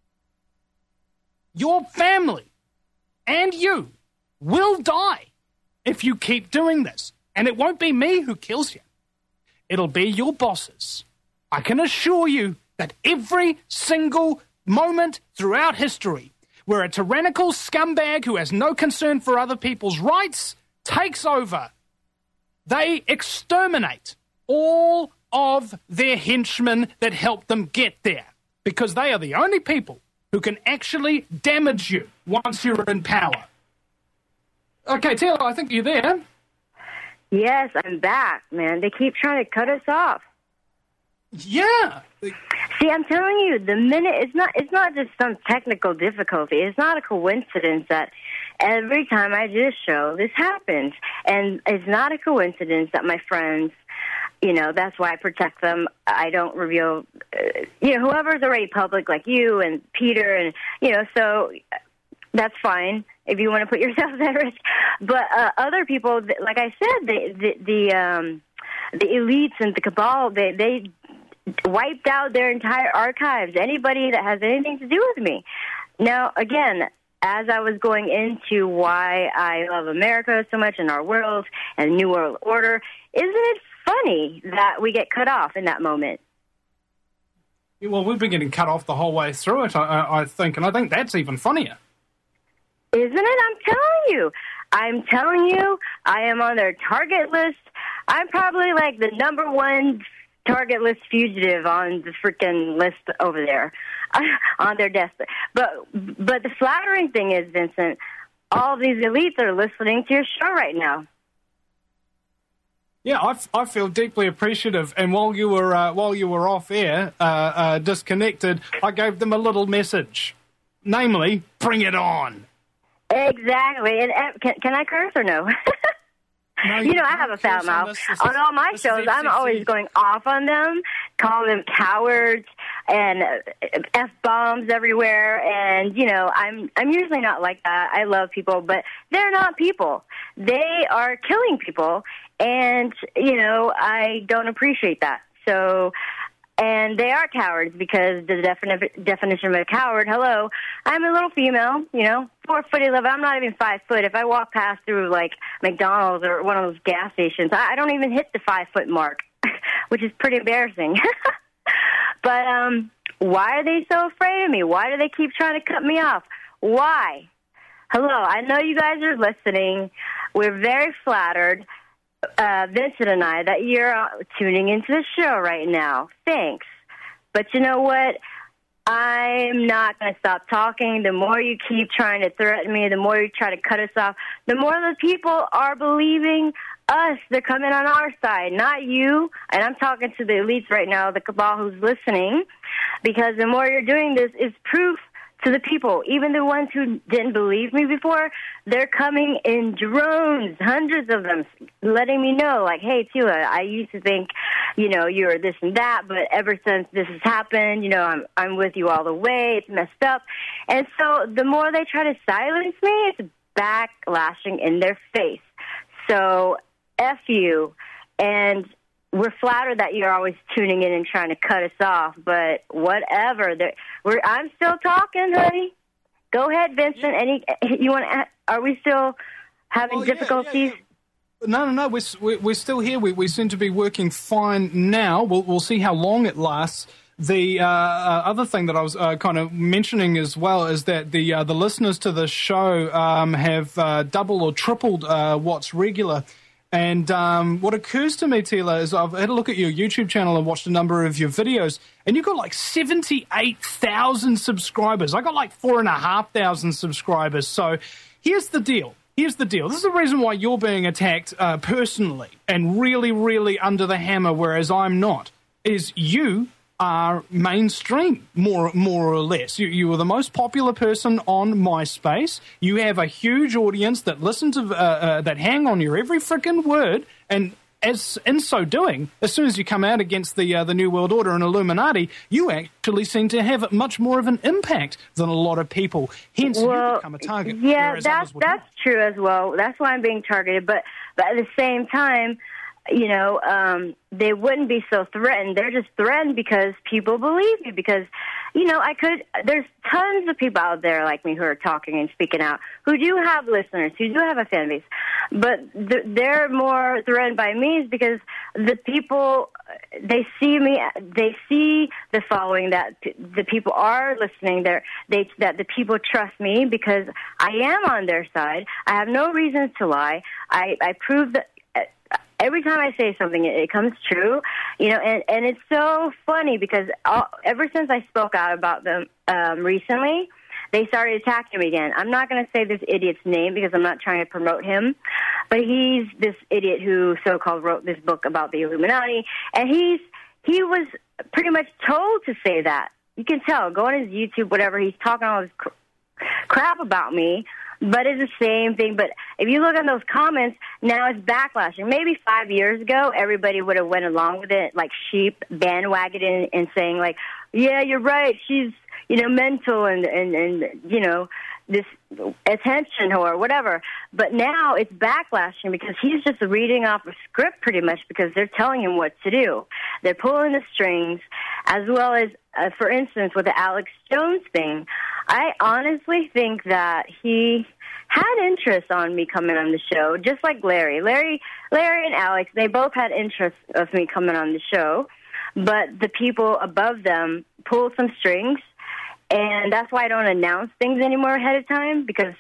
E: Your family and you will die if you keep doing this. And it won't be me who kills you. It'll be your bosses. I can assure you that every single moment throughout history where a tyrannical scumbag who has no concern for other people's rights takes over, they exterminate all of their henchmen that helped them get there, because they are the only people who can actually damage you once you're in power. Okay, Taylor, I think you're there.
F: Yes, I'm back, man. They keep trying to cut us off.
E: Yeah.
F: See, I'm telling you, the minute it's not it's not just some technical difficulty. It's not a coincidence that every time I do a show, this happens. And it's not a coincidence that my friends, you know, that's why I protect them. I don't reveal, uh, you know, whoever's already public, like you and Peter, and, you know, so that's fine if you want to put yourself at risk. But uh, other people, like I said, the the the, um, the elites and the cabal, they they wiped out their entire archives. Anybody that has anything to do with me. Now, again, as I was going into why I love America so much and our world and New World Order, isn't it funny that we get cut off in that moment?
E: Well, we've been getting cut off the whole way through it, I, I think, and I think that's even funnier.
F: Isn't it? I'm telling you. I'm telling you, I am on their target list. I'm probably like the number one target list fugitive on the freaking list over there, on their desk. But but the flattering thing is, Vincent, all these elites are listening to your show right now.
E: Yeah, I, I feel deeply appreciative. And while you were uh, while you were off air, uh, uh, disconnected, I gave them a little message, namely, bring it on.
F: Exactly. And uh, can, can I curse or no?
E: No,
F: you know, I have a foul mouth. On, this, on all my shows, I'm always going off on them, calling them cowards and F-bombs everywhere. And, you know, I'm I'm usually not like that. I love people, but they're not people. They are killing people. And, you know, I don't appreciate that. So... And they are cowards because the defini- definition of a coward, hello, I'm a little female, you know, four foot eleven. I'm not even five foot. If I walk past through, like, McDonald's or one of those gas stations, I, I don't even hit the five-foot mark, which is pretty embarrassing. But um, why are they so afraid of me? Why do they keep trying to cut me off? Why? Hello, I know you guys are listening. We're very flattered. Uh, Vincent and I, that you're uh, tuning into the show right now. Thanks. But you know what? I'm not going to stop talking. The more you keep trying to threaten me, the more you try to cut us off, the more the people are believing us. They're coming on our side, not you. And I'm talking to the elites right now, the cabal who's listening, because the more you're doing this is proof to the people, even the ones who didn't believe me before, they're coming in drones, hundreds of them, letting me know, like, hey, Tila, I used to think, you know, you're this and that, but ever since this has happened, you know, I'm I'm with you all the way. It's messed up. And so the more they try to silence me, it's backlashing in their face. So F you. And we're flattered that you're always tuning in and trying to cut us off, but whatever. We're, I'm still talking, honey. Go ahead, Vincent. Yeah. Any you want? Are we still having well, difficulties? Yeah, yeah,
E: yeah. No, no, no. We're we're still here. We we seem to be working fine now. We'll we'll see how long it lasts. The uh, uh, other thing that I was uh, kind of mentioning as well is that the uh, the listeners to the show um, have uh, doubled or tripled uh, what's regular. And um, what occurs to me, Tila, is I've had a look at your YouTube channel and watched a number of your videos, and you've got like seventy-eight thousand subscribers. I got like four thousand five hundred subscribers. So here's the deal. Here's the deal. This is the reason why you're being attacked uh, personally and really, really under the hammer, whereas I'm not, is you are mainstream, more more or less. You, you are the most popular person on MySpace. You have a huge audience that listen to, uh, uh, that hang on your every frickin' word, and as in so doing, as soon as you come out against the uh, the New World Order and Illuminati, you actually seem to have much more of an impact than a lot of people. Hence,
F: well,
E: you become a target.
F: Yeah, that's that's not. True as well. That's why I'm being targeted. But but at the same time, you know, um, they wouldn't be so threatened. They're just threatened because people believe me. Because, you know, I could. There's tons of people out there like me who are talking and speaking out, who do have listeners, who do have a fan base. But th- they're more threatened by me is because the people, they see me, they see the following, that p- the people are listening. They're, they that the people trust me because I am on their side. I have no reasons to lie. I, I prove that. Every time I say something, it, it comes true, you know, and, and it's so funny because all, ever since I spoke out about them um, recently, they started attacking me again. I'm not going to say this idiot's name because I'm not trying to promote him, but he's this idiot who so-called wrote this book about the Illuminati, and he's he was pretty much told to say that. You can tell. Go on his YouTube, whatever. He's talking all this cr- crap about me. But it's the same thing. But if you look at those comments, now it's backlashing. Maybe five years ago, everybody would have went along with it, like sheep, bandwagoning and saying, like, yeah, you're right, she's, you know, mental and, and, and you know, this attention or whatever. But now it's backlashing because he's just reading off a script pretty much because they're telling him what to do. They're pulling the strings, as well as, uh, for instance, with the Alex Jones thing. I honestly think that he had interest on me coming on the show, just like Larry. Larry, Larry and Alex, they both had interest of me coming on the show, but the people above them pulled some strings, and that's why I don't announce things anymore ahead of time, because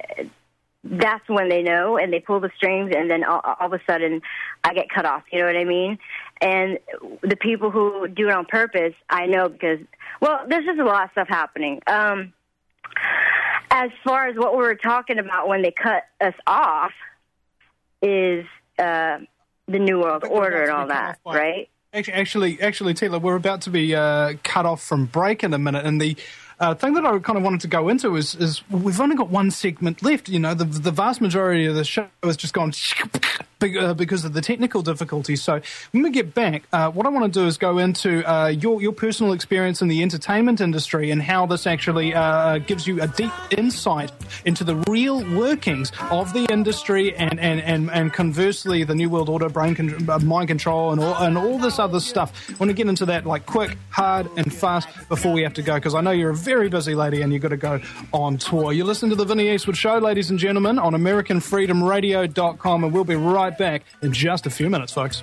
F: that's when they know, and they pull the strings, and then all, all of a sudden I get cut off, you know what I mean? And the people who do it on purpose, I know because, well, there's just a lot of stuff happening. Um, as far as what we were talking about when they cut us off is uh, the New World Order and all that, right?
E: Actually, actually, actually, Taylor, we're about to be uh, cut off from break in a minute, and the uh, thing that I kind of wanted to go into is, is we've only got one segment left. You know, the, the vast majority of the show has just gone because of the technical difficulties. So when we get back, uh, what I want to do is go into uh, your, your personal experience in the entertainment industry and how this actually uh, gives you a deep insight into the real workings of the industry and, and, and, and conversely the New World Order, brain con- uh, mind control and all, and all this other stuff. I want to get into that like quick, hard and fast before we have to go, because I know you're a very busy lady and you've got to go on tour. You listen to the Vinny Eastwood Show, ladies and gentlemen, on American Freedom Radio dot com, and we'll be right back in just a few minutes, folks.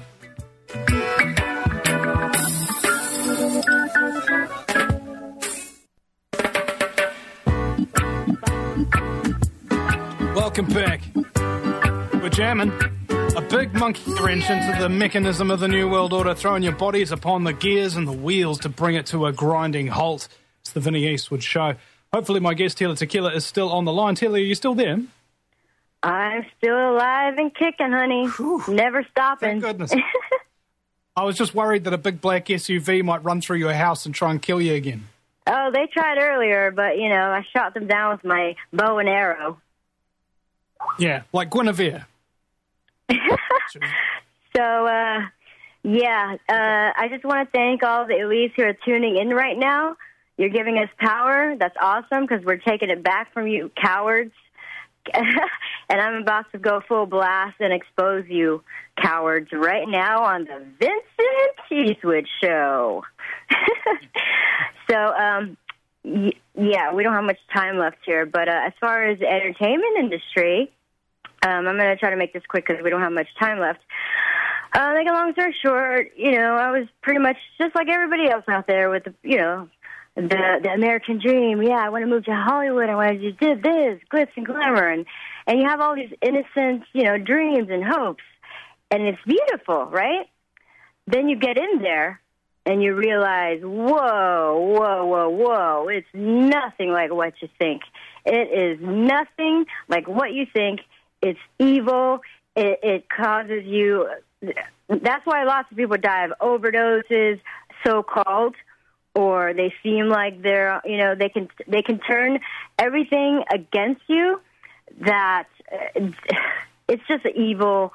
E: Welcome back. We're jamming. A big monkey wrench into the mechanism of the New World Order, throwing your bodies upon the gears and the wheels to bring it to a grinding halt. It's the Vinny Eastwood Show. Hopefully my guest, Tila Tequila, is still on the line. Tila, are you still there?
F: I'm still alive and kicking, honey.
E: Whew.
F: Never stopping.
E: Thank goodness. I was just worried that a big black S U V might run through your house and try and kill you again.
F: Oh, they tried earlier, but, you know, I shot them down with my bow and arrow.
E: Yeah, like Guinevere.
F: So, uh, yeah, uh, I just want to thank all the elites who are tuning in right now. You're giving us power. That's awesome, because we're taking it back from you cowards. And I'm about to go full blast and expose you cowards right now on the Vincent Eastwood Show. So, um, y- yeah, we don't have much time left here. But uh, as far as the entertainment industry, um, I'm going to try to make this quick because we don't have much time left. Uh, make a long story short, you know, I was pretty much just like everybody else out there with, the, you know, the the American dream. Yeah, I want to move to Hollywood. I want to do this, glitz and glamour. And, and you have all these innocent, you know, dreams and hopes. And it's beautiful, right? Then you get in there and you realize, whoa, whoa, whoa, whoa, it's nothing like what you think. It is nothing like what you think. It's evil. It, it causes you... That's why lots of people die of overdoses, so-called, or they seem like they're, you know, they can they can turn everything against you. That it's just evil.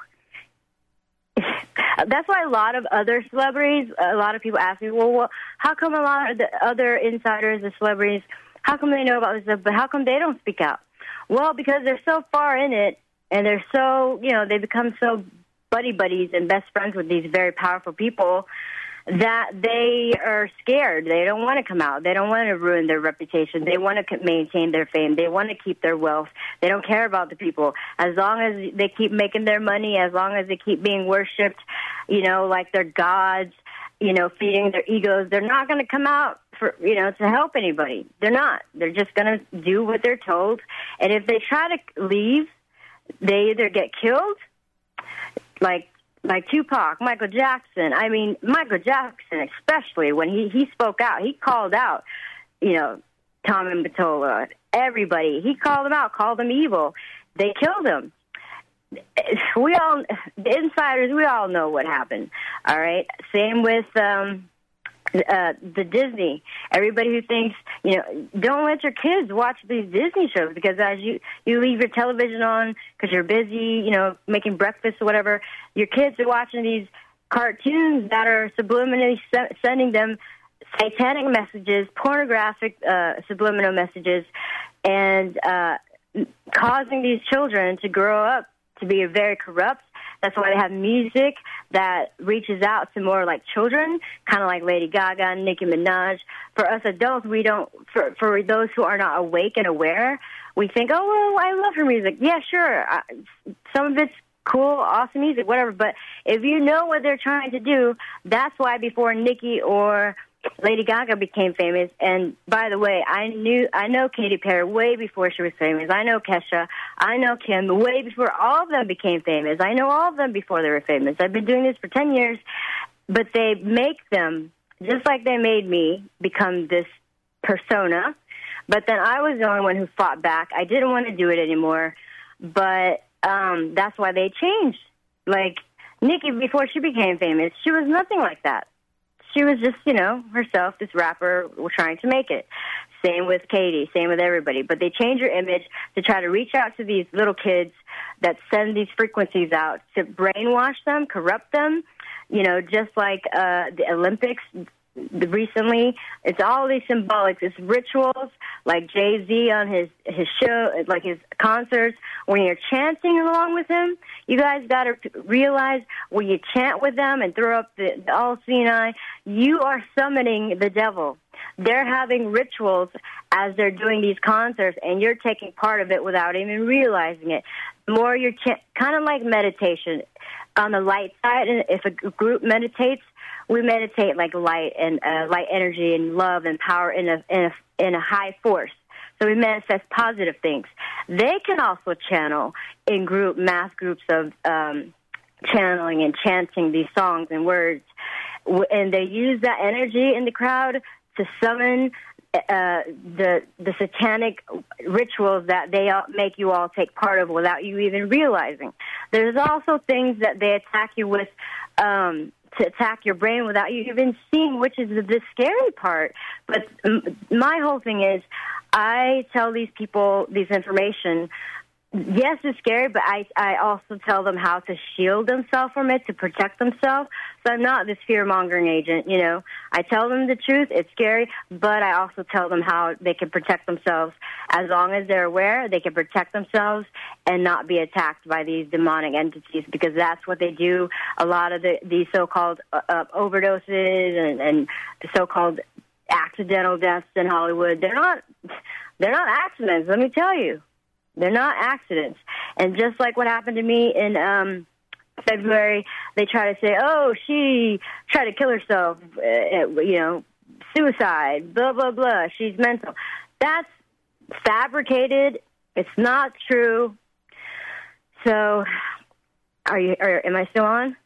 F: That's why a lot of other celebrities, a lot of people ask me, well, well, how come a lot of the other insiders, the celebrities, how come they know about this stuff, but how come they don't speak out? Well, because they're so far in it, and they're so, you know, they become so buddy-buddies and best friends with these very powerful people that they are scared. They don't want to come out. They don't want to ruin their reputation. They want to maintain their fame. They want to keep their wealth. They don't care about the people. As long as they keep making their money, as long as they keep being worshipped, you know, like they're gods, you know, feeding their egos, they're not going to come out for, you know, to help anybody. They're not. They're just going to do what they're told. And if they try to leave, they either get killed, like like Tupac, Michael Jackson. I mean, Michael Jackson especially, when he, he spoke out, he called out, you know, Tom and Batola, everybody. He called them out, called them evil. They killed him. We all, the insiders, we all know what happened, all right? Same with um, uh, the Disney. Everybody who thinks, you know, don't let your kids watch these Disney shows, because as you, you leave your television on because you're busy, you know, making breakfast or whatever, your kids are watching these cartoons that are subliminally se- sending them satanic messages, pornographic uh, subliminal messages, and uh, causing these children to grow up to be very corrupt. That's why they have music that reaches out to more like children, kind of like Lady Gaga and Nicki Minaj. For us adults, we don't, for, for those who are not awake and aware, we think, oh, well, I love her music. Yeah, sure. I, some of it's cool, awesome music, whatever. But if you know what they're trying to do, that's why before Nicki or Lady Gaga became famous, and by the way, I knew I know Katy Perry way before she was famous. I know Kesha. I know Kim way before all of them became famous. I know all of them before they were famous. I've been doing this for ten years, but they make them, just like they made me, become this persona. But then I was the only one who fought back. I didn't want to do it anymore, but um, that's why they changed. Like Nicki, before she became famous, she was nothing like that. she was just, you know, herself, this rapper trying to make it. Same with Katie, same with everybody. But they change her image to try to reach out to these little kids that send these frequencies out to brainwash them, corrupt them, you know, just like uh, the Olympics recently. It's all these symbolics. It's rituals like Jay-Z on his, his show, like his concerts. When you're chanting along with him, you guys got to realize when you chant with them and throw up the, the all-seeing eye, you are summoning the devil. They're having rituals as they're doing these concerts, and you're taking part of it without even realizing it. The more you're ch- kind of like meditation. On the light side, and if a group meditates, we meditate like light and uh, light energy and love and power in a, in a in a high force. So we manifest positive things. They can also channel in group, mass groups of um, channeling and chanting these songs and words, and they use that energy in the crowd to summon uh, the the satanic rituals that they all make you all take part of without you even realizing. There's also things that they attack you with um, to attack your brain without you even seeing, which is the, the scary part. But m- my whole thing is, I tell these people this information. Yes, it's scary, but I, I also tell them how to shield themselves from it, to protect themselves. So I'm not this fear-mongering agent, you know. I tell them the truth. It's scary, but I also tell them how they can protect themselves. As long as they're aware, they can protect themselves and not be attacked by these demonic entities, because that's what they do. A lot of the these so-called uh, uh, overdoses and, and the so-called accidental deaths in Hollywood, they're not they're not accidents, let me tell you. They're not accidents. And just like what happened to me in um, February, they try to say, oh, she tried to kill herself, uh, you know, suicide, blah, blah, blah. She's mental. That's fabricated. It's not true. So are you? Are, am I still on?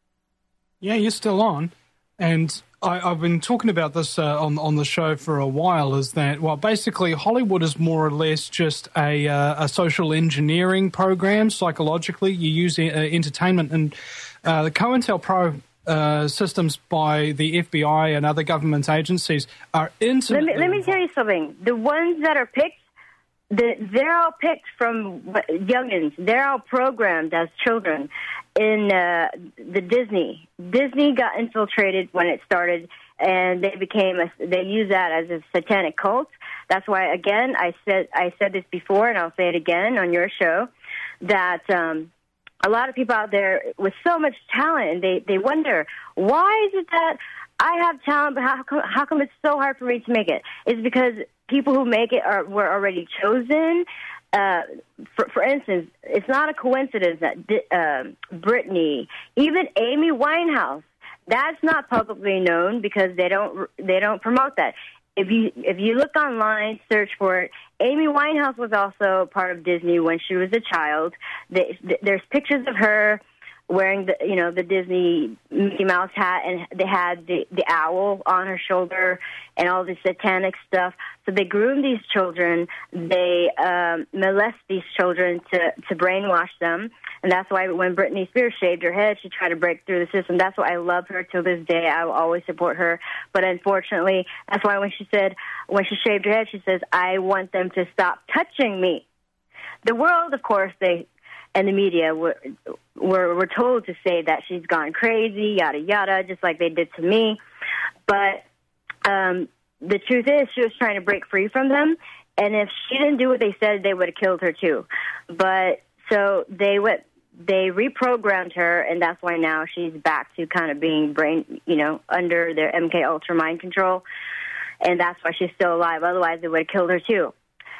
E: Yeah, you're still on. And I, I've been talking about this uh, on on the show for a while. Is that, well, basically Hollywood is more or less just a uh, a social engineering program. Psychologically, you use uh, entertainment, and uh, the COINTELPRO uh, systems by the F B I and other government agencies are intimately.
F: Let me, let me tell you something. The ones that are picked, the, they're all picked from youngins. They're all programmed as children. In uh, the Disney, Disney got infiltrated when it started, and they became a, they use that as a satanic cult. That's why, again, I said I said this before, and I'll say it again on your show, that um, a lot of people out there with so much talent, and they, they wonder, why is it that I have talent, but how come, how come it's so hard for me to make it? It's because people who make it are were already chosen. Uh, for, for instance, it's not a coincidence that uh, Britney, even Amy Winehouse, that's not publicly known because they don't they don't promote that. If you if you look online, search for it. Amy Winehouse was also part of Disney when she was a child. They, there's pictures of her wearing the you know the Disney Mickey Mouse hat, and they had the the owl on her shoulder and all this satanic stuff. So they groom these children, they um, molest these children to to brainwash them, and that's why when Britney Spears shaved her head, she tried to break through the system. That's why I love her till this day. I will always support her. But unfortunately, that's why when she said when she shaved her head, she says, "I want them to stop touching me." The world, of course, they. And the media were, were were told to say that she's gone crazy, yada, yada, just like they did to me. But um, the truth is she was trying to break free from them. And if she didn't do what they said, they would have killed her too. But so they went, they reprogrammed her, and that's why now she's back to kind of being brain, you know, under their M K Ultra mind control. And that's why she's still alive. Otherwise, they would have killed her too.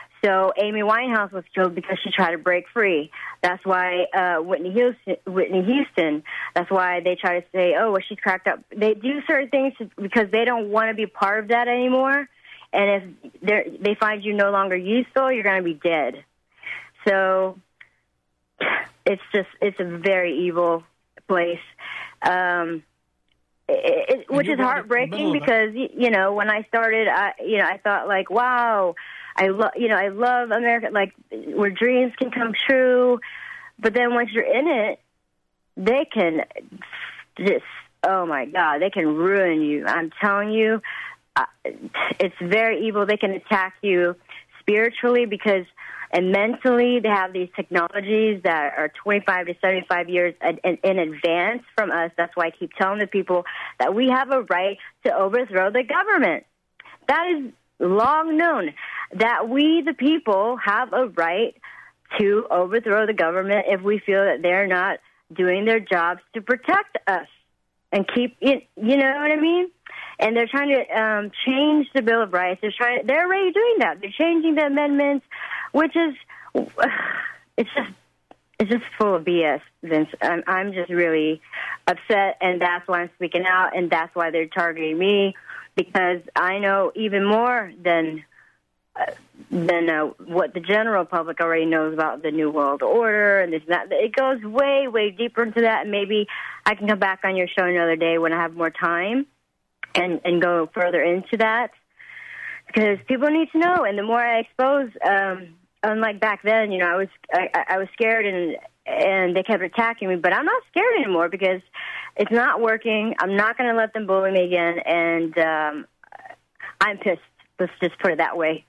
F: So Amy Winehouse was killed because she tried to break free. That's why uh, Whitney Houston, Whitney Houston, that's why they try to say, oh, well, she's cracked up. They do certain things because they don't want to be part of that anymore. And if they find you no longer useful, you're going to be dead. So it's just, it's a very evil place. Um, it, it, which is heartbreaking because, you know, when I started, I, you know, I thought like, wow, I love, you know, I love America, like where dreams can come true. But then once you're in it, they can just, uh, oh my God, they can ruin you. I'm telling you, uh, it's very evil. They can attack you spiritually because, and mentally, they have these technologies that are twenty-five to seventy-five years in, in advance from us. That's why I keep telling the people that we have a right to overthrow the government. That is long known, that we, the people, have a right to overthrow the government if we feel that they're not doing their jobs to protect us and keep it, you know what I mean? And they're trying to um, change the Bill of Rights. They're trying. They're already doing that. They're changing the amendments, which is, it's just, it's just full of B S, Vince. I'm, I'm just really upset, and that's why I'm speaking out, and that's why they're targeting me, because I know even more than uh, than uh, what the general public already knows about the New World Order and this and that. It goes way, way deeper into that, and maybe I can come back on your show another day when I have more time and, and go further into that, because people need to know. And the more I expose, um, unlike back then, you know, I was I, I was scared and and they kept attacking me, but I'm not scared anymore because it's not working. I'm not going to let them bully me again, and um, I'm pissed. Let's just put it that way.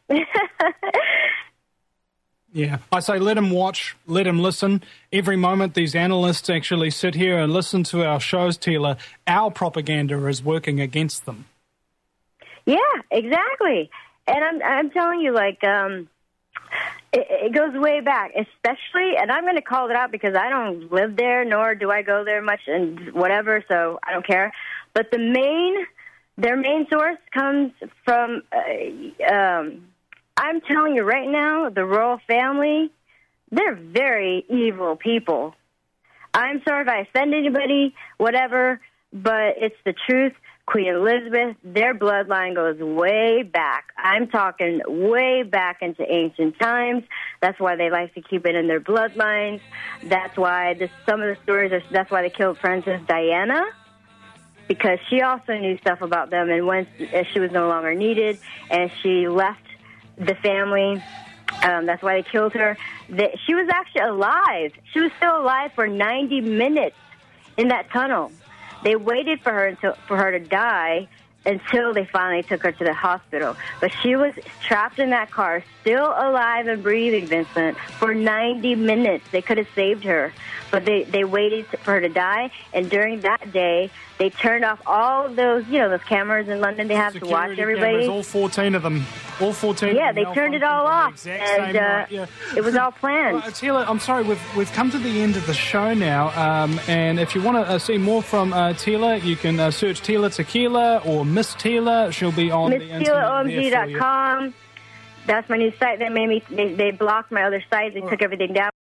E: Yeah, I say let them watch, let them listen. Every moment these analysts actually sit here and listen to our shows, Tila, our propaganda is working against them.
F: Yeah, exactly. And I'm I'm telling you, like, um, it, it goes way back, especially, and I'm going to call it out because I don't live there, nor do I go there much and whatever, so I don't care. But the main, their main source comes from, uh, um, I'm telling you right now, the royal family, they're very evil people. I'm sorry if I offend anybody, whatever, but it's the truth. Queen Elizabeth, their bloodline goes way back. I'm talking way back into ancient times. That's why they like to keep it in their bloodlines. That's why this, some of the stories are, that's why they killed Princess Diana, because she also knew stuff about them, and once she was no longer needed and she left the family, um, that's why they killed her. The, she was actually alive. She was still alive for ninety minutes in that tunnel. They waited for her until, for her to die until they finally took her to the hospital. But she was trapped in that car, still alive and breathing, Vincent, for ninety minutes. They could have saved her, but they, they waited for her to die. And during that day, they turned off all of those, you know, those cameras in London they have
E: Security
F: to watch everybody.
E: Cameras, all fourteen of them. All fourteen
F: Yeah,
E: of them
F: they turned it all off. And uh, yeah. It was all planned.
E: Well, Tila, I'm sorry, we've we've come to the end of the show now. Um, and if you want to uh, see more from uh, Tila, you can uh, search Tila Tequila or Miss Tila. She'll be on
F: Miss
E: the
F: Tila
E: internet
F: O M G dot com. That's my new site. They made me. They, they blocked my other site. They all took right. everything down.